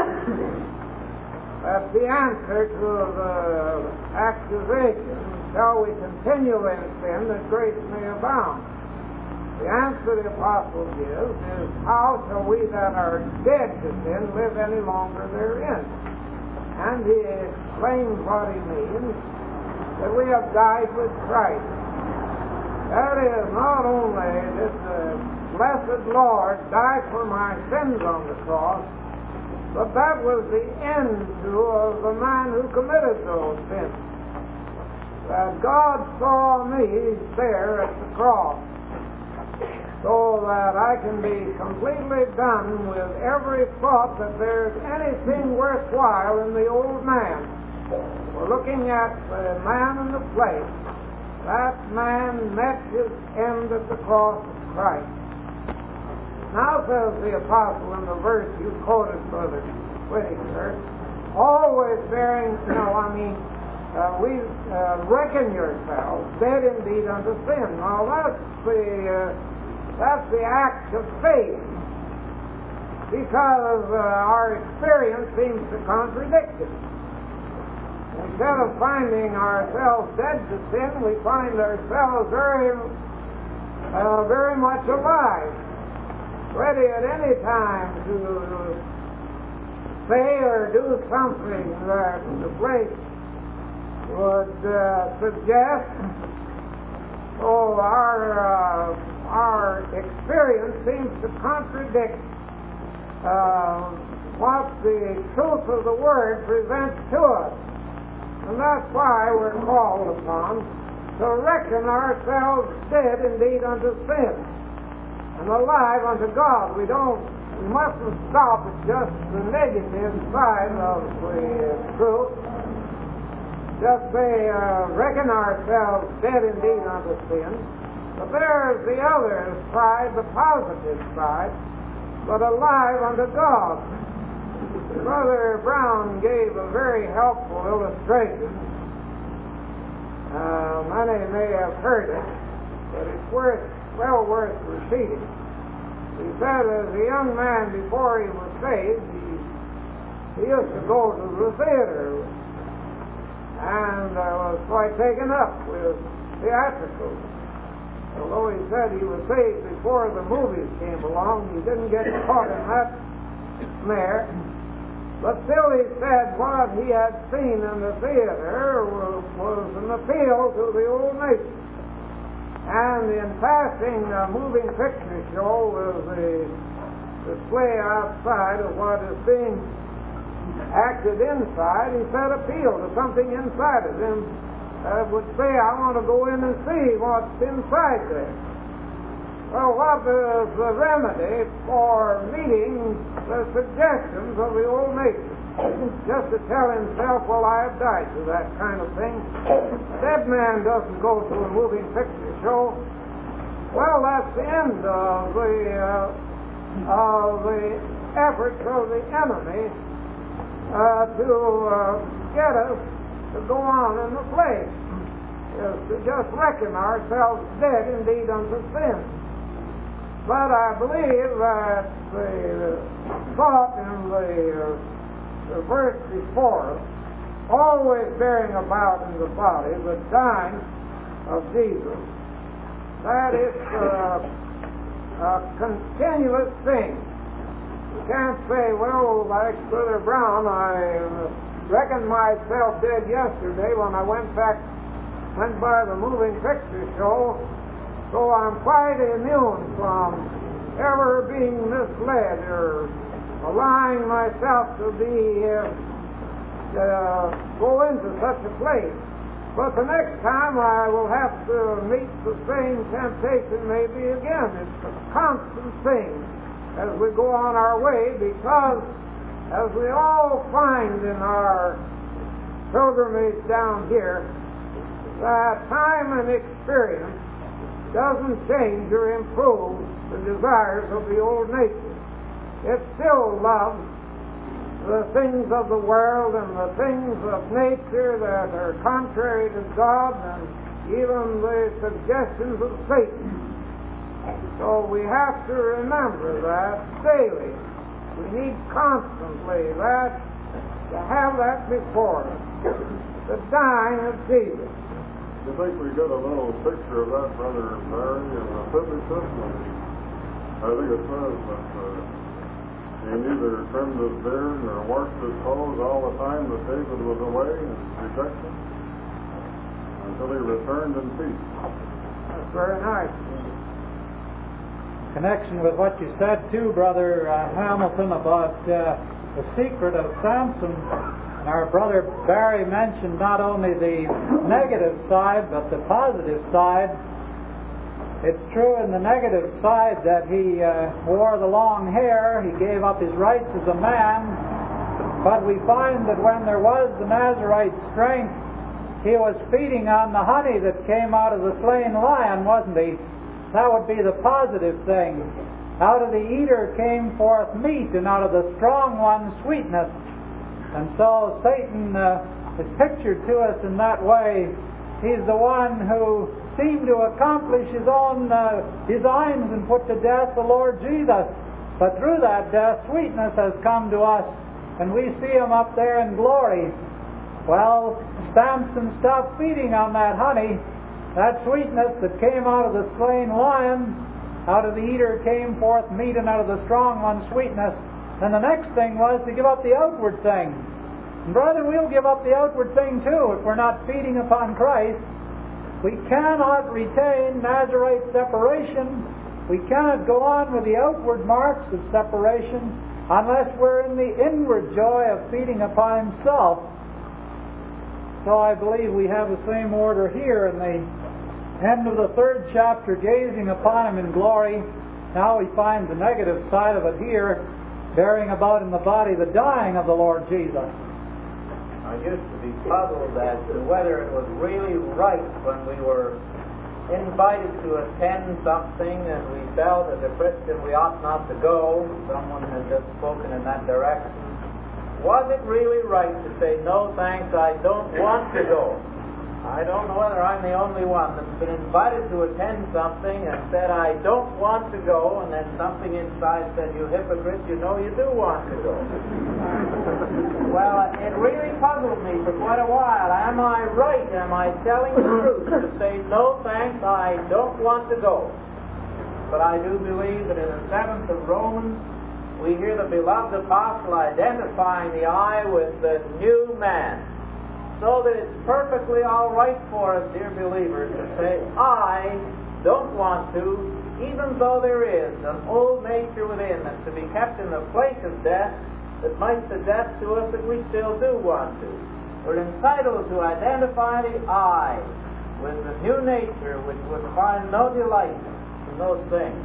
That's the answer to the accusation, shall we continue in sin that grace may abound? The answer the apostle gives is, how shall we that are dead to sin live any longer therein? And he explains what he means, that we have died with Christ. That is, not only did the blessed Lord die for my sins on the cross, but that was the end of the man who committed those sins. That God saw me there at the cross, so that I can be completely done with every thought that there's anything worthwhile in the old man. We're looking at the man in the place. That man met his end at the cross of Christ. Now says the apostle in the verse you quoted, Brother Whitaker, always bearing, reckon yourselves dead indeed unto sin. Now that's the That's the act of faith, because our experience seems to contradict it. Instead of finding ourselves dead to sin, we find ourselves very much alive, ready at any time to say or do something that the flesh would suggest. So our experience seems to contradict what the truth of the Word presents to us. And that's why we're called upon to reckon ourselves dead indeed unto sin and alive unto God. We mustn't stop at just the negative side of the truth. Just say, reckon ourselves dead indeed unto sin. But there's the other side, the positive side, but alive unto God. Brother Brown gave a very helpful illustration. Many may have heard it, but it's well worth repeating. He said as a young man before he was saved, he used to go to the theater and was quite taken up with theatricals. Although he said he was saved before the movies came along, he didn't get caught in that snare. But still he said what he had seen in the theater was an appeal to the old nation. And in passing a moving picture show with the display outside of what is being acted inside, he said appeal to something inside of him that would say, I want to go in and see what's inside there. Well, what is the remedy for meeting the suggestions of the old nation? Just to tell himself, well, I have died to that kind of thing. A dead man doesn't go to a moving picture show. Well, that's the end of the efforts of the enemy to get us to go on in the flesh, is to just reckon ourselves dead indeed unto sin. But I believe that the thought in the verse before us, always bearing about in the body the dying of Jesus, that is a continuous thing. You can't say, well, like Brother Brown, I reckoned myself dead yesterday when I went by the moving picture show, so I'm quite immune from ever being misled or allowing myself to go into such a place. But the next time I will have to meet the same temptation maybe again. It's a constant thing as we go on our way, because as we all find in our pilgrimage down here, that time and experience doesn't change or improve the desires of the old nature. It still loves the things of the world and the things of nature that are contrary to God, and even the suggestions of Satan. So we have to remember that daily. We need constantly to have that before us, the dying of Jesus. You think we get a little picture of that, Brother Barry, in the Physicist? I think it says that he neither trimmed his beard nor washed his clothes all the time that David was away in rejection until he returned in peace. That's very nice. Connection with what you said too, Brother Hamilton, about the secret of Samson. And our Brother Barry mentioned not only the negative side, but the positive side. It's true in the negative side that he wore the long hair, he gave up his rights as a man, but we find that when there was the Nazarite strength, he was feeding on the honey that came out of the slain lion, wasn't he? That would be the positive thing. Out of the eater came forth meat, and out of the strong one sweetness. And so Satan is pictured to us in that way. He's the one who seemed to accomplish his own designs and put to death the Lord Jesus. But through that death, sweetness has come to us, and we see him up there in glory. Well, stamps and stuff feeding on that honey, that sweetness that came out of the slain lion, out of the eater came forth meat, and out of the strong one sweetness. And the next thing was to give up the outward thing. And brethren, we'll give up the outward thing too if we're not feeding upon Christ. We cannot retain Nazarite separation. We cannot go on with the outward marks of separation unless we're in the inward joy of feeding upon Himself. So I believe we have the same order here in the end of the 3rd chapter, gazing upon Him in glory. Now we find the negative side of it here, bearing about in the body the dying of the Lord Jesus. I used to be puzzled as to whether it was really right when we were invited to attend something and we felt as a Christian we ought not to go. Someone had just spoken in that direction. Was it really right to say, no thanks, I don't want to go? I don't know whether I'm the only one that's been invited to attend something and said, I don't want to go, and then something inside said, you hypocrite, you know you do want to go. Well, it really puzzled me for quite a while. Am I right? Am I telling the truth to say, no thanks, I don't want to go? But I do believe that in the 7th of Romans, we hear the beloved apostle identifying the I with the new man. So that it's perfectly all right for us, dear believers, to say, I don't want to, even though there is an old nature within that's to be kept in the place of death that might suggest to us that we still do want to. We're entitled to identify the I with the new nature which would find no delight in those things.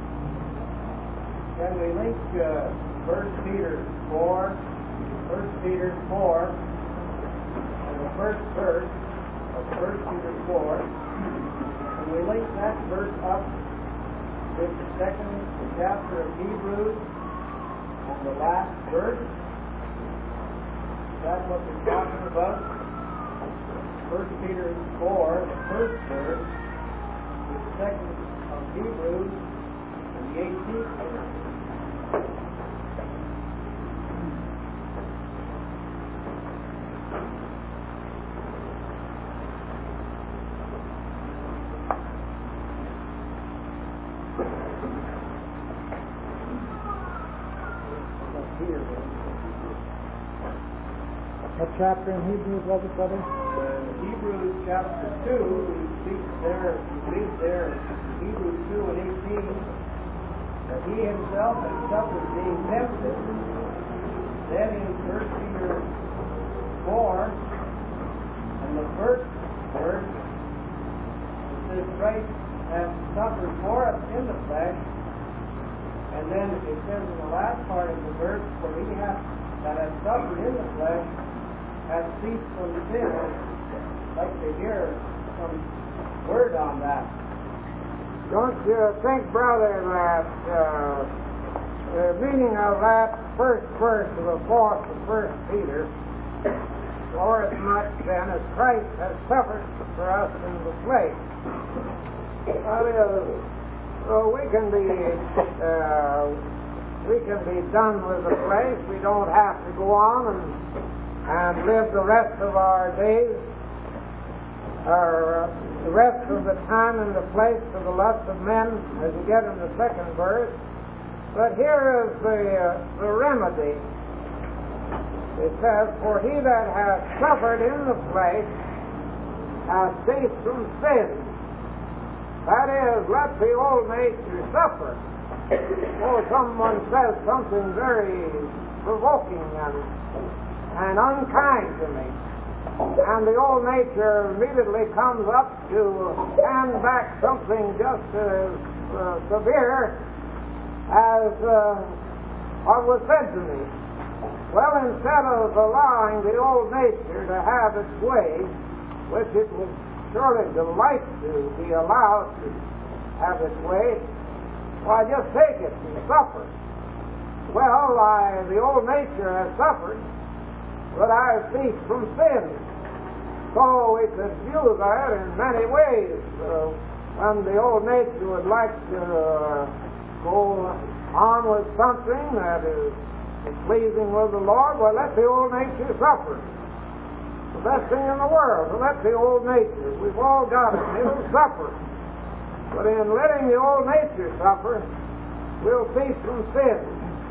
Can we link 1 Peter 4, the first verse of 1 Peter 4, and we link that verse up with the 2nd chapter of Hebrews and the last verse? Is that what we're talking about? 1 Peter 4, the first verse, with the 2nd of Hebrews and the 18th verse. What chapter in Hebrews was it, brother? Hebrews chapter 2, we speak there, we read there, Hebrews 2 and 18, that he himself has suffered being tempted. Then in 1 Peter 4, and the first verse, it says, Christ hath suffered for us in the flesh. And then it says in the last part of the verse, for he that hath suffered in the flesh hath ceased from sin. I'd like to hear some word on that. Don't you think, brother, that the meaning of that first verse of the 4th of 1 Peter, for as much then as Christ has suffered for us in the flesh? We can be done with the flesh. We don't have to go on and live the rest of our days, or the rest of the time in the place of the lust of men, as you get in the 2nd verse. But here is the remedy. It says, for he that hath suffered in the flesh hath ceased from sin. That is, let the old nature suffer. Or someone says something very provoking and unkind to me, and the old nature immediately comes up to hand back something just as severe as what was said to me. Well, instead of allowing the old nature to have its way, which it would surely delight to be allowed to have its way, why, just take it and suffer. Well, the old nature has suffered, but I have ceased from sin. so we could view that in many ways. When the old nature would like to go on with something that is pleasing with the Lord, well, let the old nature suffer. The best thing in the world, so let the old nature. We've all got it. It'll suffer. But in letting the old nature suffer, we'll cease from sin.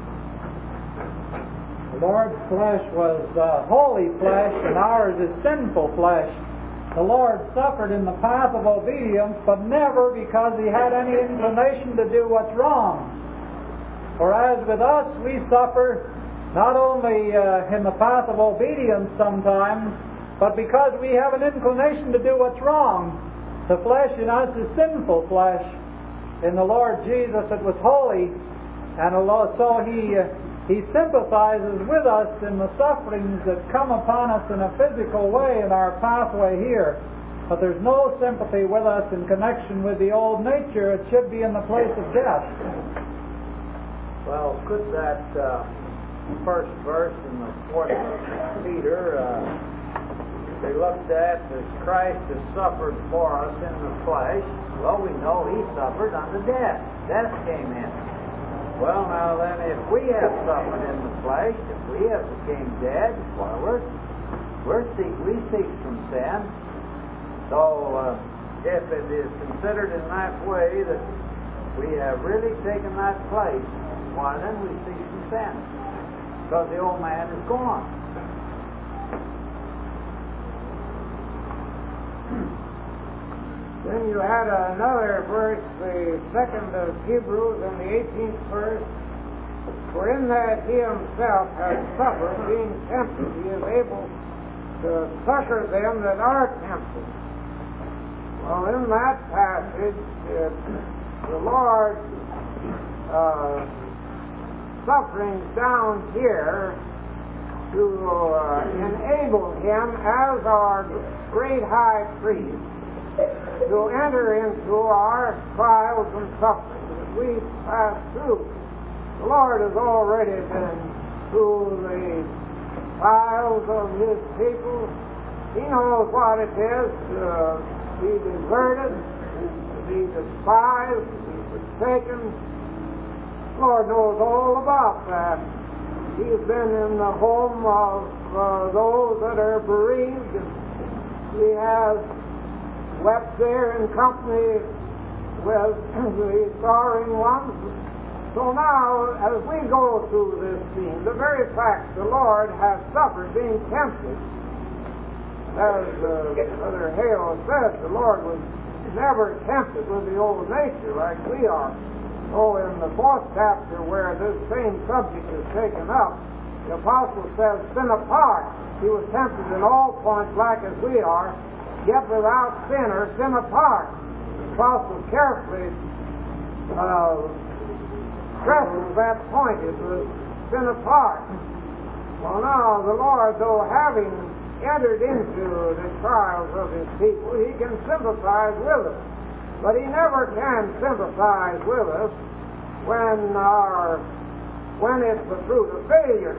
The Lord's flesh was holy flesh, and ours is sinful flesh. The Lord suffered in the path of obedience, but never because He had any inclination to do what's wrong. For as with us, we suffer not only in the path of obedience sometimes, but because we have an inclination to do what's wrong. The flesh in us is sinful flesh. In the Lord Jesus it was holy, and so He sympathizes with us in the sufferings that come upon us in a physical way in our pathway here. But there's no sympathy with us in connection with the old nature. It should be in the place of death. Well, could that first verse in the 4th Peter be looked at as Christ has suffered for us in the flesh? Well, we know He suffered unto death. Death came in. Well, now then, if we have suffered in the flesh, if we have became dead, well, we cease from sin. So, if it is considered in that way that we have really taken that place, why then we cease from sin, because the old man is gone. Then you had another verse, the 2nd of Hebrews, in the 18th verse. For in that He Himself has suffered, being tempted, He is able to succor them that are tempted. Well, in that passage, the Lord suffering down here to enable Him as our great high priest to enter into our trials and sufferings that we pass through. The Lord has already been through the trials of His people. He knows what it is to be deserted, to be despised, to be forsaken. The Lord knows all about that. He's been in the home of those that are bereaved. He has wept there in company with the sorrowing ones. So now, as we go through this scene, the very fact the Lord has suffered being tempted, as Brother Hale said, the Lord was never tempted with the old nature like we are. So in the 4th chapter, where this same subject is taken up, the Apostle says, sin apart. He was tempted in all points like as we are, yet without sin or sin apart. The Apostle carefully stresses that point. It was sin apart. Well, now, the Lord, though having entered into the trials of His people, He can sympathize with us. But He never can sympathize with us when it's the fruit of failure.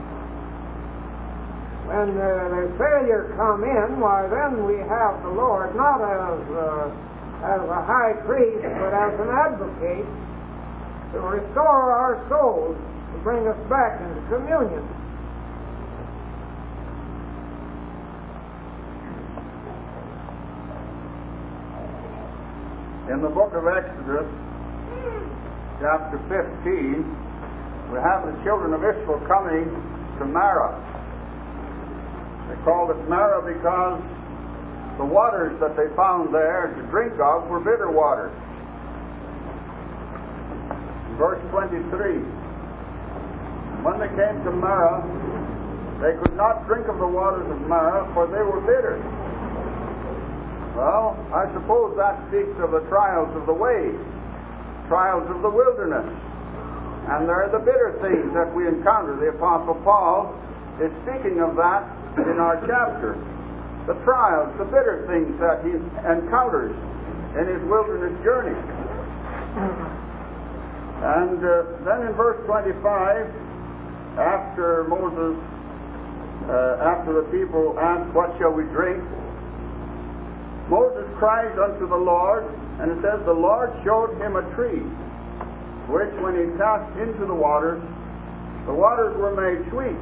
When the failure come in, why then we have the Lord not as a high priest, but as an advocate to restore our souls, to bring us back into communion. In the book of Exodus, chapter 15, we have the children of Israel coming to Marah. They called it Marah because the waters that they found there to drink of were bitter waters. Verse 23, when they came to Marah, they could not drink of the waters of Marah, for they were bitter. Well, I suppose that speaks of the trials of the way, trials of the wilderness. And there are the bitter things that we encounter. The Apostle Paul is speaking of that in our chapter. The trials, the bitter things that he encounters in his wilderness journey. And then in verse 25, after Moses, after the people asked, what shall we drink? Moses cries unto the Lord, and it says, the Lord showed him a tree, which when he cast into the waters were made sweet.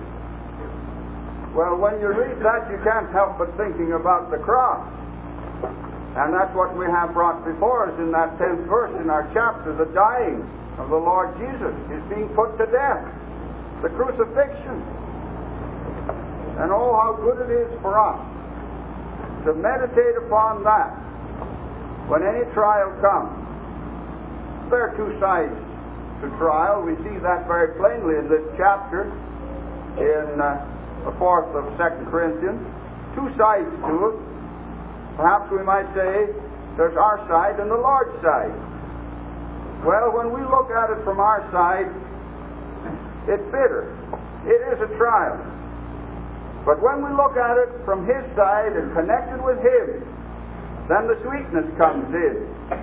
Well, when you read that, you can't help but thinking about the cross. And that's what we have brought before us in that 10th verse in our chapter, the dying of the Lord Jesus, His being put to death, the crucifixion. And oh, how good it is for us to meditate upon that when any trial comes. There are two sides to trial. We see that very plainly in this chapter in the 4th of 2 Corinthians. Two sides to it. Perhaps we might say there's our side and the Lord's side. Well, when we look at it from our side, it's bitter. It is a trial. But when we look at it from His side and connected with Him, then the sweetness comes in.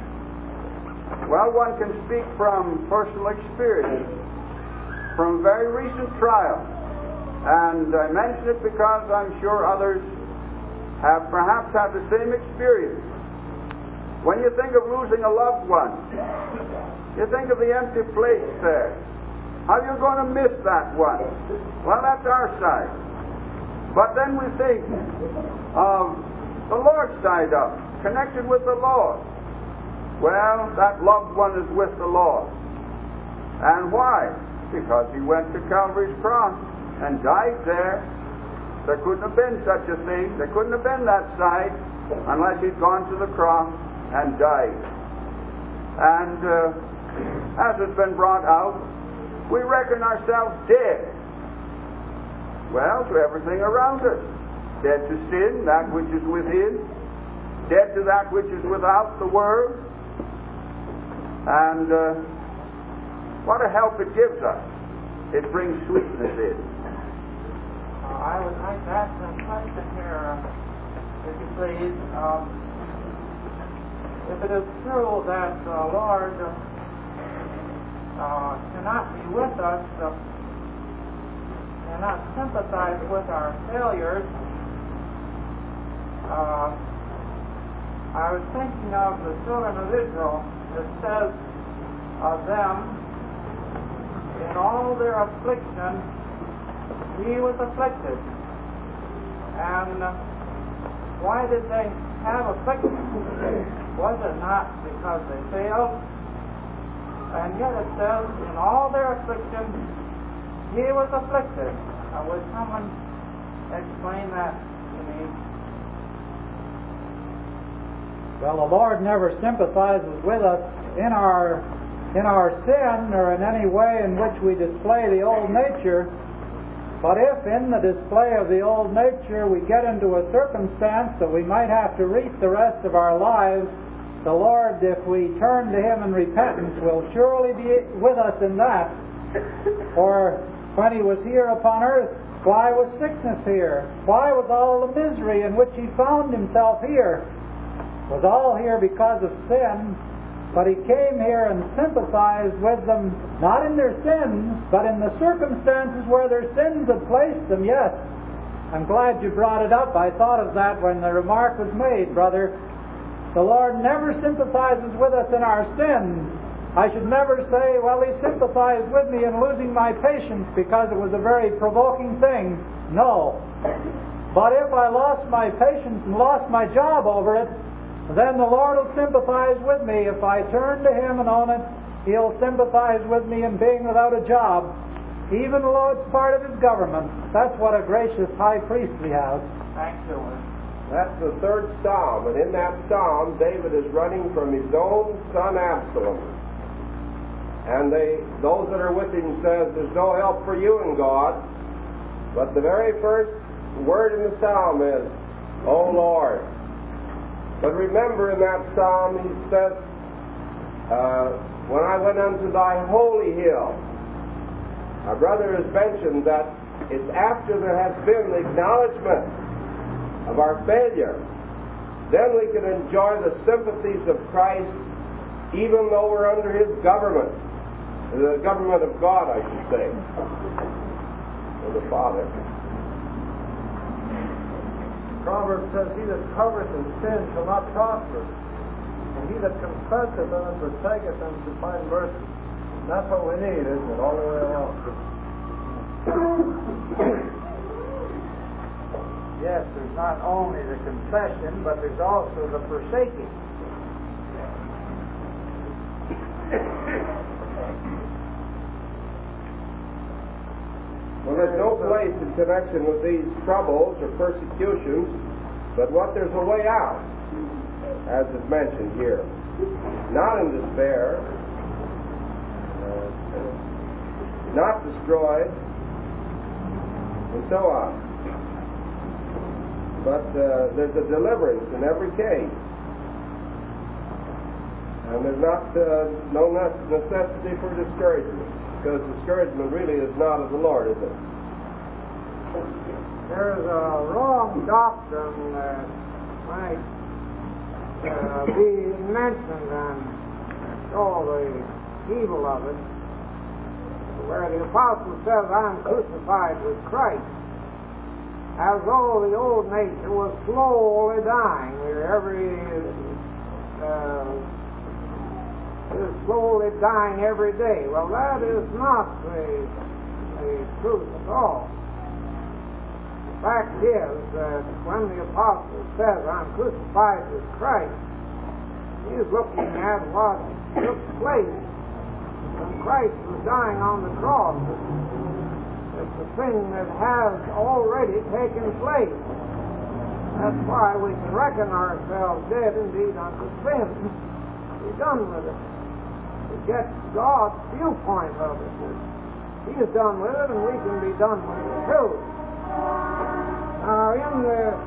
Well, one can speak from personal experience, from very recent trial. And I mention it because I'm sure others have perhaps had the same experience. When you think of losing a loved one, you think of the empty place there. How you're going to miss that one. Well, that's our side. But then we think of the Lord's side of it, connected with the Lord. Well, that loved one is with the Lord. And why? Because He went to Calvary's cross and died there. There couldn't have been such a thing. There couldn't have been that side unless He'd gone to the cross and died. And as it's been brought out, we reckon ourselves dead. Well, to everything around us. Dead to sin, that which is within. Dead to that which is without, the world. And what a help it gives us. It brings sweetness in. I would like to ask a question here, if you please. If it is true that the Lord cannot be with us, cannot sympathize with our failures, I was thinking of the children of Israel. It says of them, in all their affliction, He was afflicted. And why did they have affliction? Was it not because they failed? And yet it says, in all their affliction, He was afflicted. Would someone explain that to me? Well, the Lord never sympathizes with us in our sin or in any way in which we display the old nature. But if in the display of the old nature we get into a circumstance that we might have to reap the rest of our lives, the Lord, if we turn to Him in repentance, will surely be with us in that. For when He was here upon earth, why was sickness here? Why was all the misery in which He found Himself here? It was all here because of sin. But He came here and sympathized with them, not in their sins, but in the circumstances where their sins had placed them, yes. I'm glad you brought it up. I thought of that when the remark was made, brother. The Lord never sympathizes with us in our sins. I should never say, well, He sympathized with me in losing my patience because it was a very provoking thing. No. But if I lost my patience and lost my job over it, then the Lord will sympathize with me. If I turn to Him and own it, He'll sympathize with me in being without a job, even though it's part of His government. That's what a gracious high priest we have. Thank you. That's the 3rd Psalm, and in that Psalm, David is running from his own son Absalom. And those that are with him says, there's no help for you in God. But the very first word in the Psalm is, O Lord. But remember in that Psalm, he says, when I went unto thy holy hill. Our brother has mentioned that it's after there has been the acknowledgement of our failure, then we can enjoy the sympathies of Christ, even though we're under His government. The government of God, I should say. Or the Father. Proverbs says, he that covereth his sin shall not prosper, and he that confesseth and forsaketh them shall find mercy. And that's what we need, isn't it, all the way along? Yes, there's not only the confession, but there's also the forsaking. Well, there's no place in connection with these troubles or persecutions, but what there's a way out, as is mentioned here. Not in despair, not destroyed, and so on. But there's a deliverance in every case. And there's no necessity for discouragement, because discouragement really is not of the Lord, is it? There's a wrong doctrine that might be mentioned and show the evil of it, where the apostle says, I'm crucified with Christ, as though the old nature was slowly dying. Is slowly dying every day. Well, that is not the truth at all. The fact is that when the apostle says, I'm crucified with Christ, he's looking at what took place when Christ was dying on the cross. It's a thing that has already taken place. That's why we can reckon ourselves dead indeed unto sin. We're done with it. We get God's viewpoint of it. He is done with it, and we can be done with it too. Now, in this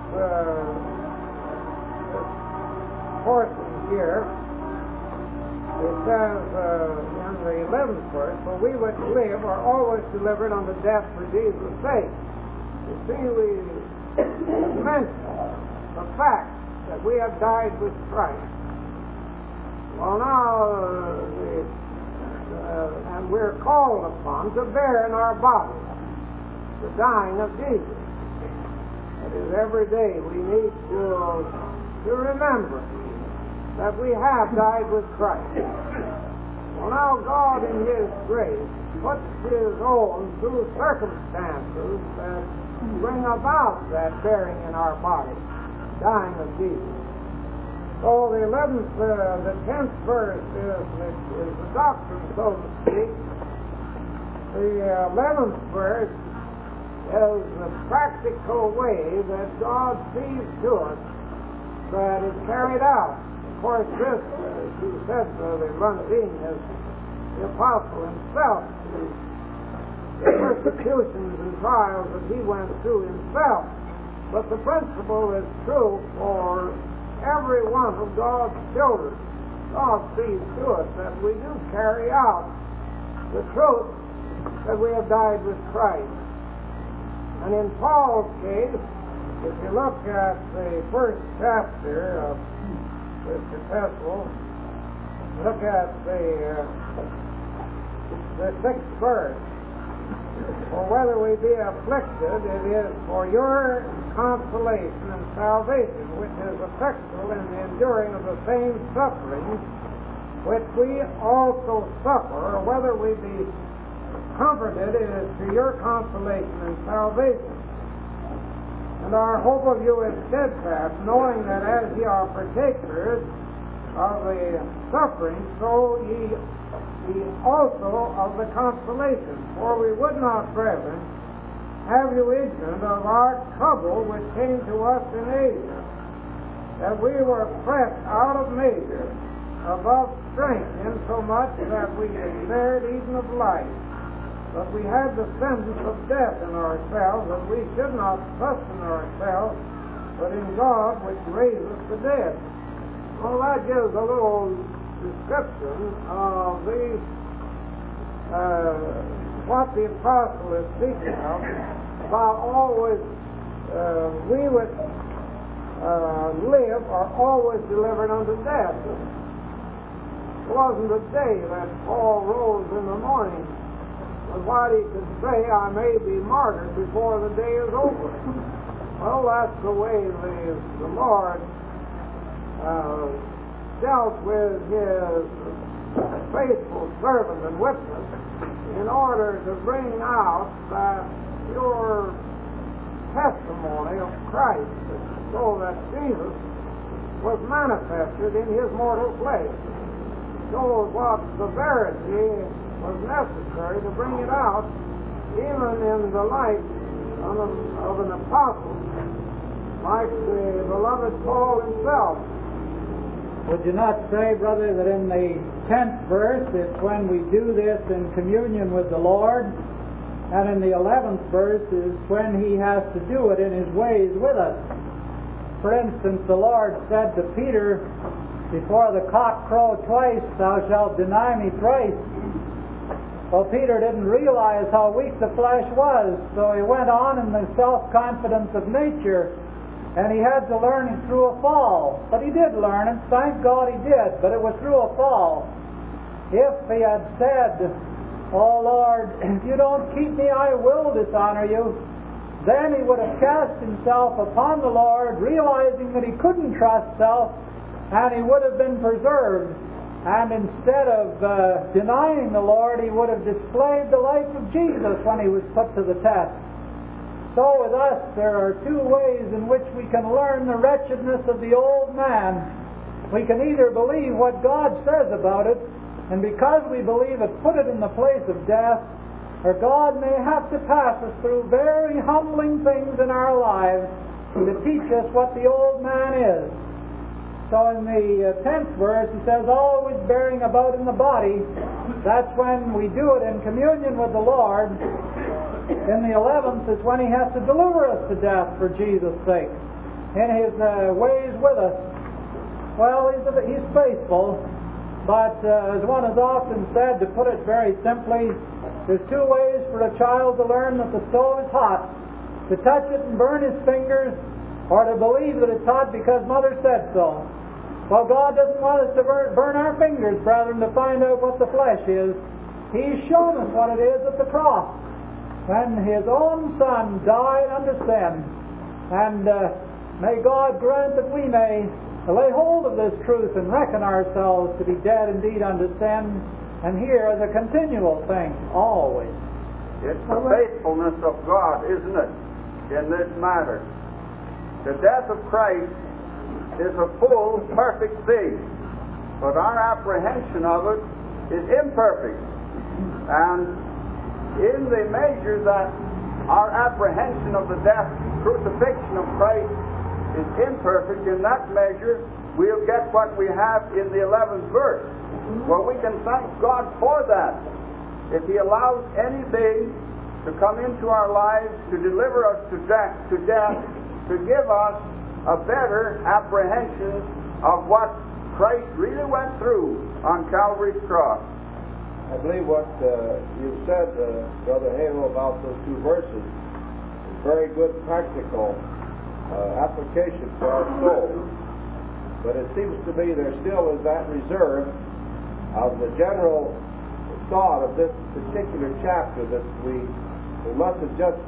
portion here, it says in the 11th verse, for we which live are always delivered unto death for Jesus' sake. You see, we mention the fact that we have died with Christ. Well, now, and we're called upon to bear in our bodies the dying of Jesus. That is, every day we need to remember that we have died with Christ. Well, now God in His grace puts His own through circumstances that bring about that bearing in our bodies, dying of Jesus. So the 10th verse is the doctrine, so to speak. The 11th verse is the practical way that God sees to it that is carried out. Of course, this, as he said, the Lundin is the apostle himself. The persecutions and trials that he went through himself. But the principle is true for every one of God's children. God sees to it that we do carry out the truth that we have died with Christ. And in Paul's case, if you look at the first chapter of this epistle, look at the 6th verse. For whether we be afflicted, it is for your consolation and salvation, which is effectual in the enduring of the same sufferings which we also suffer, or whether we be comforted, it is to your consolation and salvation. And our hope of you is steadfast, knowing that as ye are partakers of the suffering, so ye also of the consolation. For we would not, brethren, have you ignorant of our trouble which came to us in Asia, that we were pressed out of measure, above strength, insomuch that we despaired even of life. But we had the sentence of death in ourselves, that we should not trust in ourselves, but in God which raiseth the dead. Well, that gives a little description of what the apostle is speaking of, about always we which live are always delivered unto death. It wasn't a day that Paul rose in the morning, but what he could say, I may be martyred before the day is over. Well, that's the way the Lord dealt with His faithful servant and witness in order to bring out that pure testimony of Christ, so that Jesus was manifested in His mortal flesh. So what severity was necessary to bring it out, even in the life of an apostle, like the beloved Paul himself. Would you not say, brother, that in the 10th verse it's when we do this in communion with the Lord, and in the 11th verse is when He has to do it in His ways with us? For instance, the Lord said to Peter, before the cock crow twice, thou shalt deny me thrice. Well, Peter didn't realize how weak the flesh was, so he went on in the self-confidence of nature, and he had to learn it through a fall. But he did learn it, thank God he did, but it was through a fall. If he had said, oh Lord, if you don't keep me, I will dishonor you, then he would have cast himself upon the Lord, realizing that he couldn't trust self, and he would have been preserved. And instead of denying the Lord, he would have displayed the life of Jesus when he was put to the test. So with us, there are two ways in which we can learn the wretchedness of the old man. We can either believe what God says about it, and because we believe it, put it in the place of death, or God may have to pass us through very humbling things in our lives to teach us what the old man is. So in the 10th verse, he says, always bearing about in the body. That's when we do it in communion with the Lord. In the 11th is when He has to deliver us to death for Jesus' sake, in His ways with us. Well, He's faithful, but as one has often said, to put it very simply, there's two ways for a child to learn that the stove is hot: to touch it and burn his fingers, or to believe that it's hot because Mother said so. Well, God doesn't want us to burn our fingers, brethren, to find out what the flesh is. He's shown us what it is at the cross, when His own Son died unto sin. And may God grant that we may lay hold of this truth and reckon ourselves to be dead indeed unto sin, and here as a continual thing, always. It's the faithfulness of God, isn't it, in this matter? The death of Christ is a full, perfect thing, but our apprehension of it is imperfect. And in the measure that our apprehension of the death, crucifixion of Christ is imperfect, in that measure we'll get what we have in the 11th verse. Well, we can thank God for that. If He allows anything to come into our lives to deliver us to death, to give us a better apprehension of what Christ really went through on Calvary's cross. I believe what you said, Brother Hale, about those two verses is very good practical application for our soul. But it seems to me there still is that reserve of the general thought of this particular chapter that we mustn't just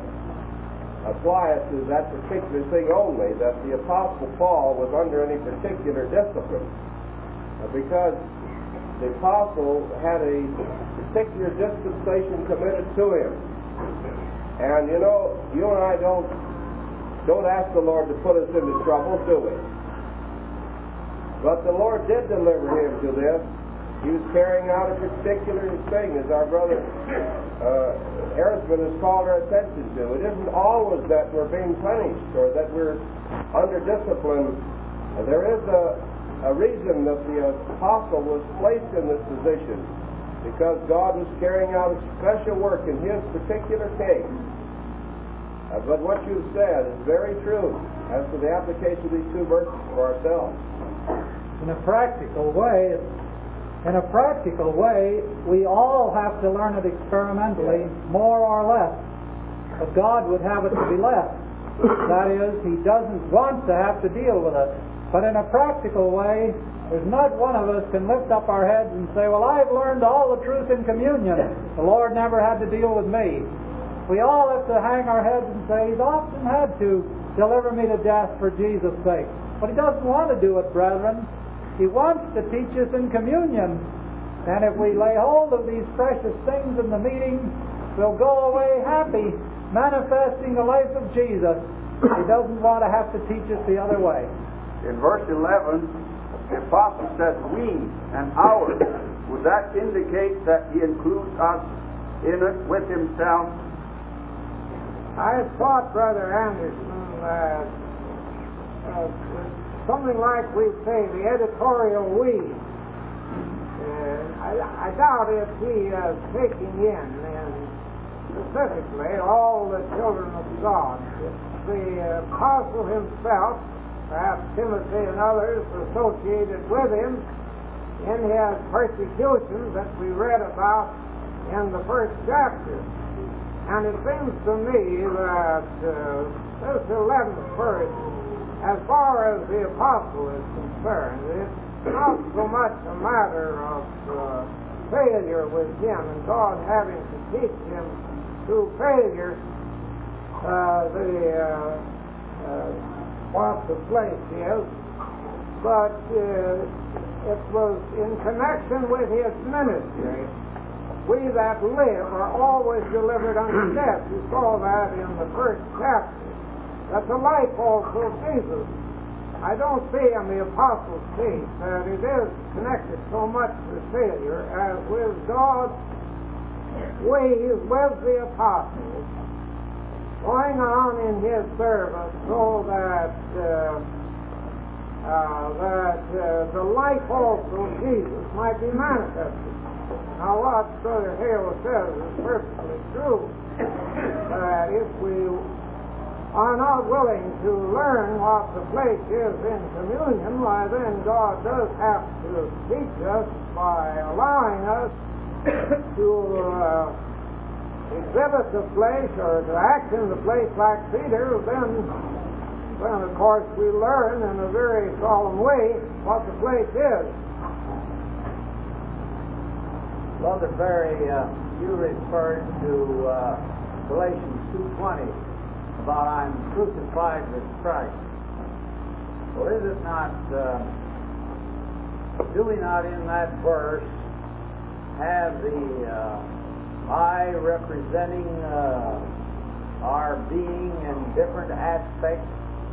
apply it to that particular thing only, that the Apostle Paul was under any particular discipline. Because the Apostle had a particular dispensation committed to him. And you know, you and I don't ask the Lord to put us into trouble, do we? But the Lord did deliver him to this. He was carrying out a particular thing, as our brother Harrisman has called our attention to. It isn't always that we're being punished or that we're under discipline. There is a reason that the apostle was placed in this position, because God was carrying out a special work in his particular case. But what you've said is very true as to the application of these two verses for ourselves. In a practical way, we all have to learn it experimentally, more or less. But God would have it to be less. That is, He doesn't want to have to deal with it. But in a practical way, there's not one of us can lift up our heads and say, well, I've learned all the truth in communion. The Lord never had to deal with me. We all have to hang our heads and say, He's often had to deliver me to death for Jesus' sake. But He doesn't want to do it, brethren. He wants to teach us in communion. And if we lay hold of these precious things in the meeting, we'll go away happy, manifesting the life of Jesus. He doesn't want to have to teach us the other way. In verse 11, the apostle says, we and ours. Would that indicate that he includes us in it with himself? I thought, Brother Anderson, that something like we say, the editorial we. I doubt if he is taking in specifically all the children of God. The apostle himself, perhaps Timothy and others associated with him in his persecutions that we read about in the first chapter. And it seems to me that this 11th verse, as far as the apostle is concerned, it's not so much a matter of failure with him and God having to teach him through failure what the place is, but it was in connection with his ministry. We that live are always delivered unto death. You saw that in the first chapter. That the life also of Jesus. I don't see in the apostles' case that it is connected so much to failure as with God's ways with the apostles, going on in His service so that the life also of Jesus might be manifested. Now, what Brother Hale says is perfectly true. That if we are not willing to learn what the place is in communion, why then God does have to teach us by allowing us to exhibit the place or to act in the place like Peter. Then of course we learn in a very solemn way what the place is. Brother Barry, you referred to Galatians 2:20 about I'm crucified with Christ. Well, is it not, do we not in that verse have the I representing our being in different aspects?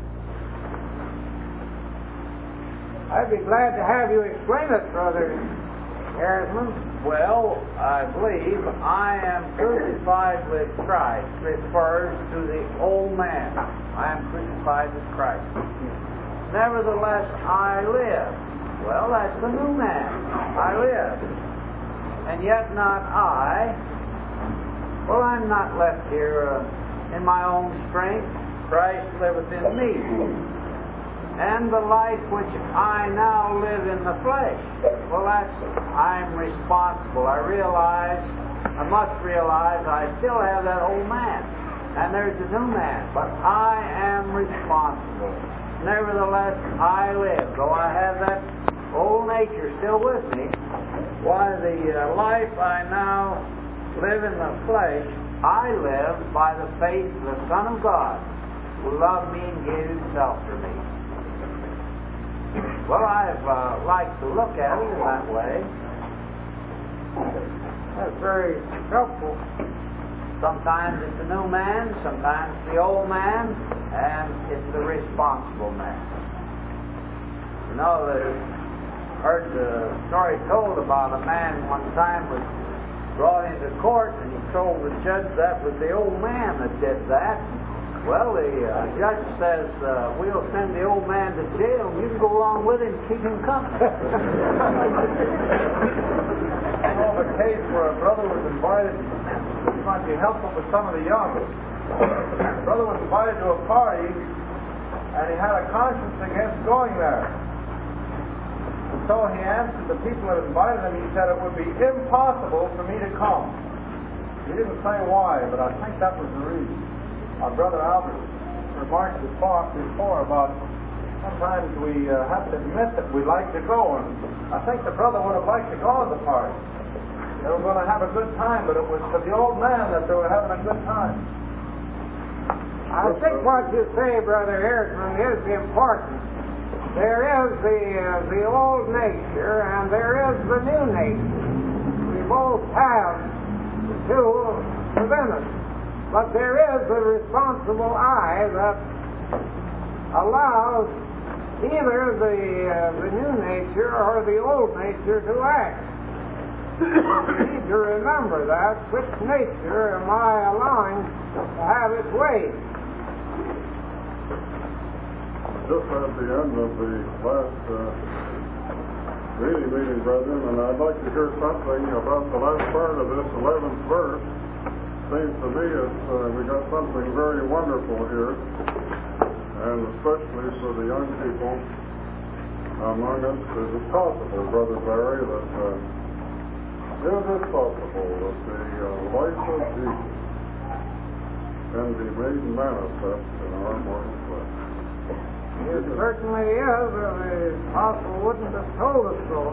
I'd be glad to have you explain it, Brother Harrisman. Well, I believe I am crucified with Christ refers to the old man. I am crucified with Christ. Nevertheless, I live. Well, that's the new man. I live. And yet not I. Well, I'm not left here in my own strength. Christ liveth in me. And the life which I now live in the flesh. Well, I'm responsible. I must realize I still have that old man. And there's a new man. But I am responsible. Nevertheless, I live. Though I have that old nature still with me, why the life I now live in the flesh, I live by the faith of the Son of God, who loved me and gave Himself for me. Well, I've liked to look at it in that way. That's very helpful. Sometimes it's the new man, sometimes the old man, and it's the responsible man. You know, I heard the story told about a man one time was brought into court, and he told the judge that was the old man that did that. Well, the judge says, we'll send the old man to jail, and you can go along with him and keep him company. I know of a case where a brother was invited, this might be helpful for some of the young. The brother was invited to a party, and he had a conscience against going there. And so he answered the people that invited him, he said it would be impossible for me to come. He didn't say why, but I think that was the reason. Our brother Albert remarked before about sometimes we have to admit that we like to go, and I think the brother would have liked to go to the party. They were going to have a good time, but it was to the old man that they were having a good time. I think what you say, Brother Harrison, is important. There is the old nature and there is the new nature. We both have the two within us. But there is a responsible I that allows either the new nature or the old nature to act. You need to remember that. Which nature am I allowing to have its way? Just at the end of the last reading meeting, brethren, and I'd like to hear something about the last part of this 11th verse. Seems to me we got something very wonderful here, and especially for the young people among us. Is it possible, Brother Barry, that is it possible that the life of Jesus can be made manifest in our mortal flesh? It certainly is, or the apostle wouldn't have told us so.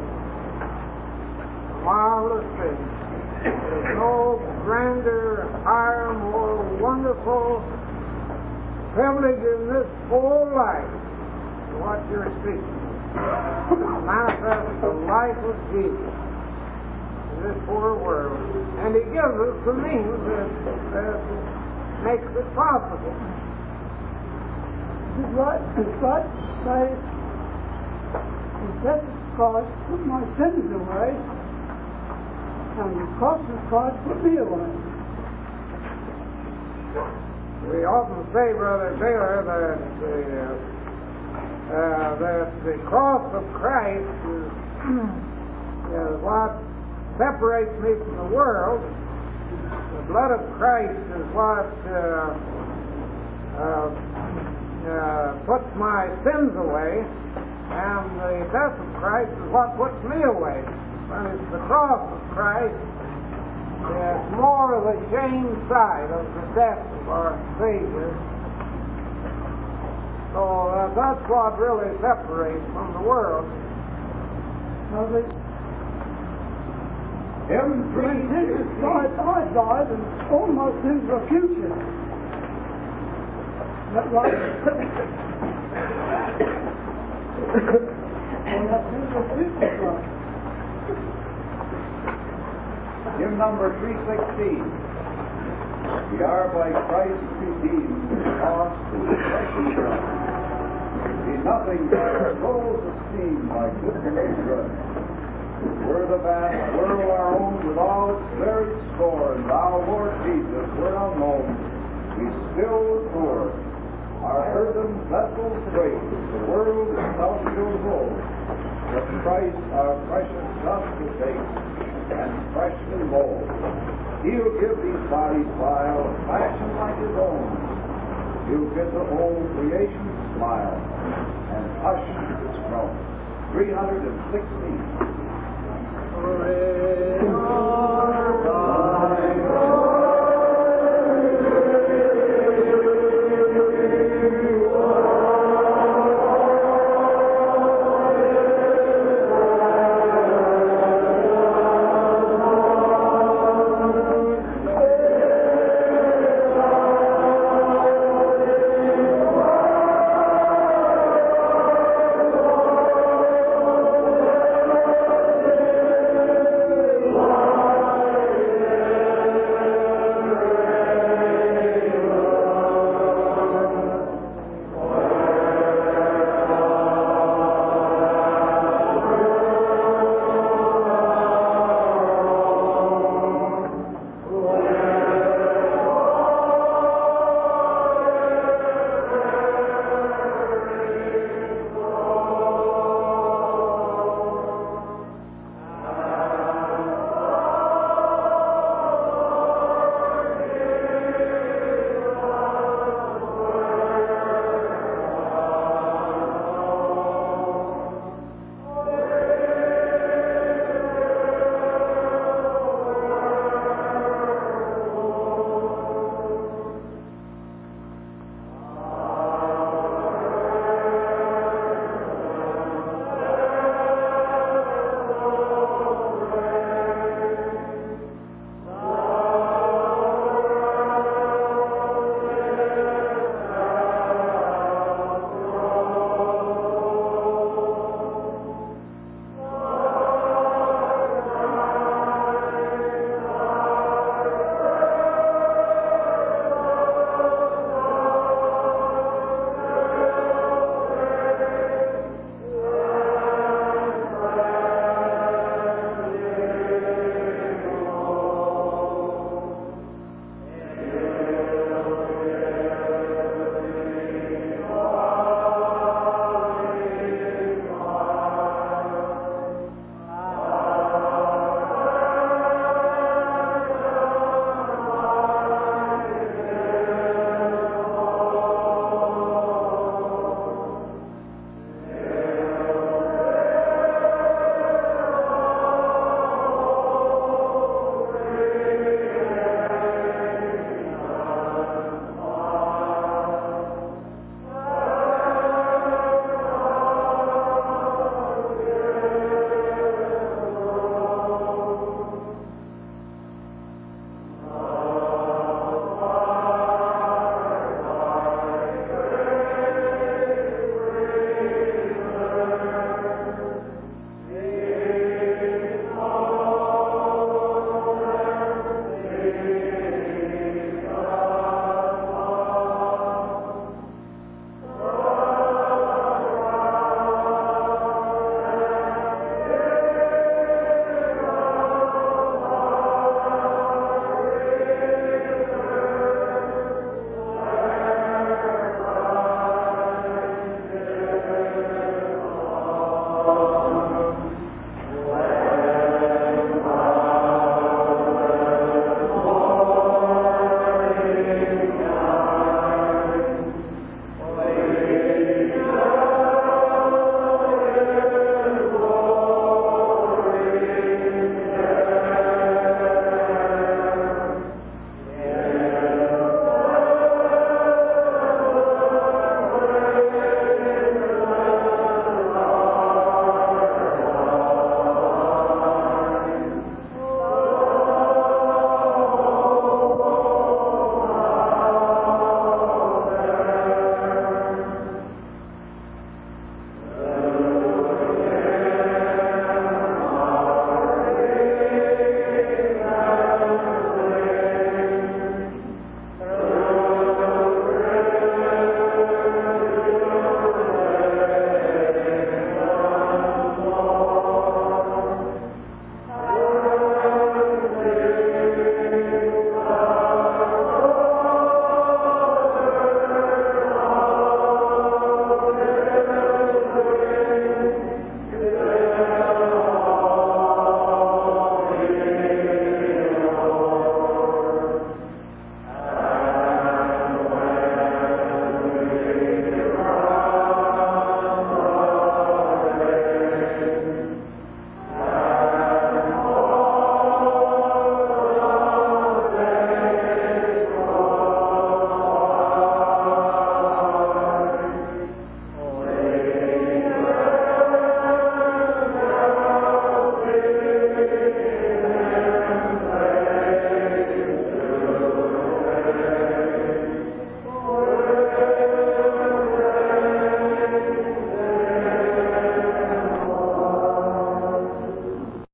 A marvelous thing. There's no grander, higher, more wonderful privilege in this whole life than what you're speaking. Manifest the life of Jesus in this poor world. And He gives us the means that makes it possible. It's right to say, the death of Christ put my sins away, and the cross of Christ put me away. We often say, Brother Taylor, that the cross of Christ is what separates me from the world. The blood of Christ is what puts my sins away, and the death of Christ is what puts me away. When it's the cross of Christ, it's more of the shame side of the death of our Savior. So that's what really separates from the world. Now, when Jesus died, I died, and all my sins were future. Is that right? All my sins were future, right? Hymn number 316. We are by Christ redeemed, lost to the precious blood. Be nothing but our souls esteemed by goodness good. Were the vast world our own with all its varied store, and thou, Lord Jesus, were unknown, we still were poor. Our earthen vessels break, the world itself shows old. But Christ, our precious dust to take, and freshly mold. He'll give these bodies vile a fashion like His own. He'll give the whole creation smile, and hush its groan. 316.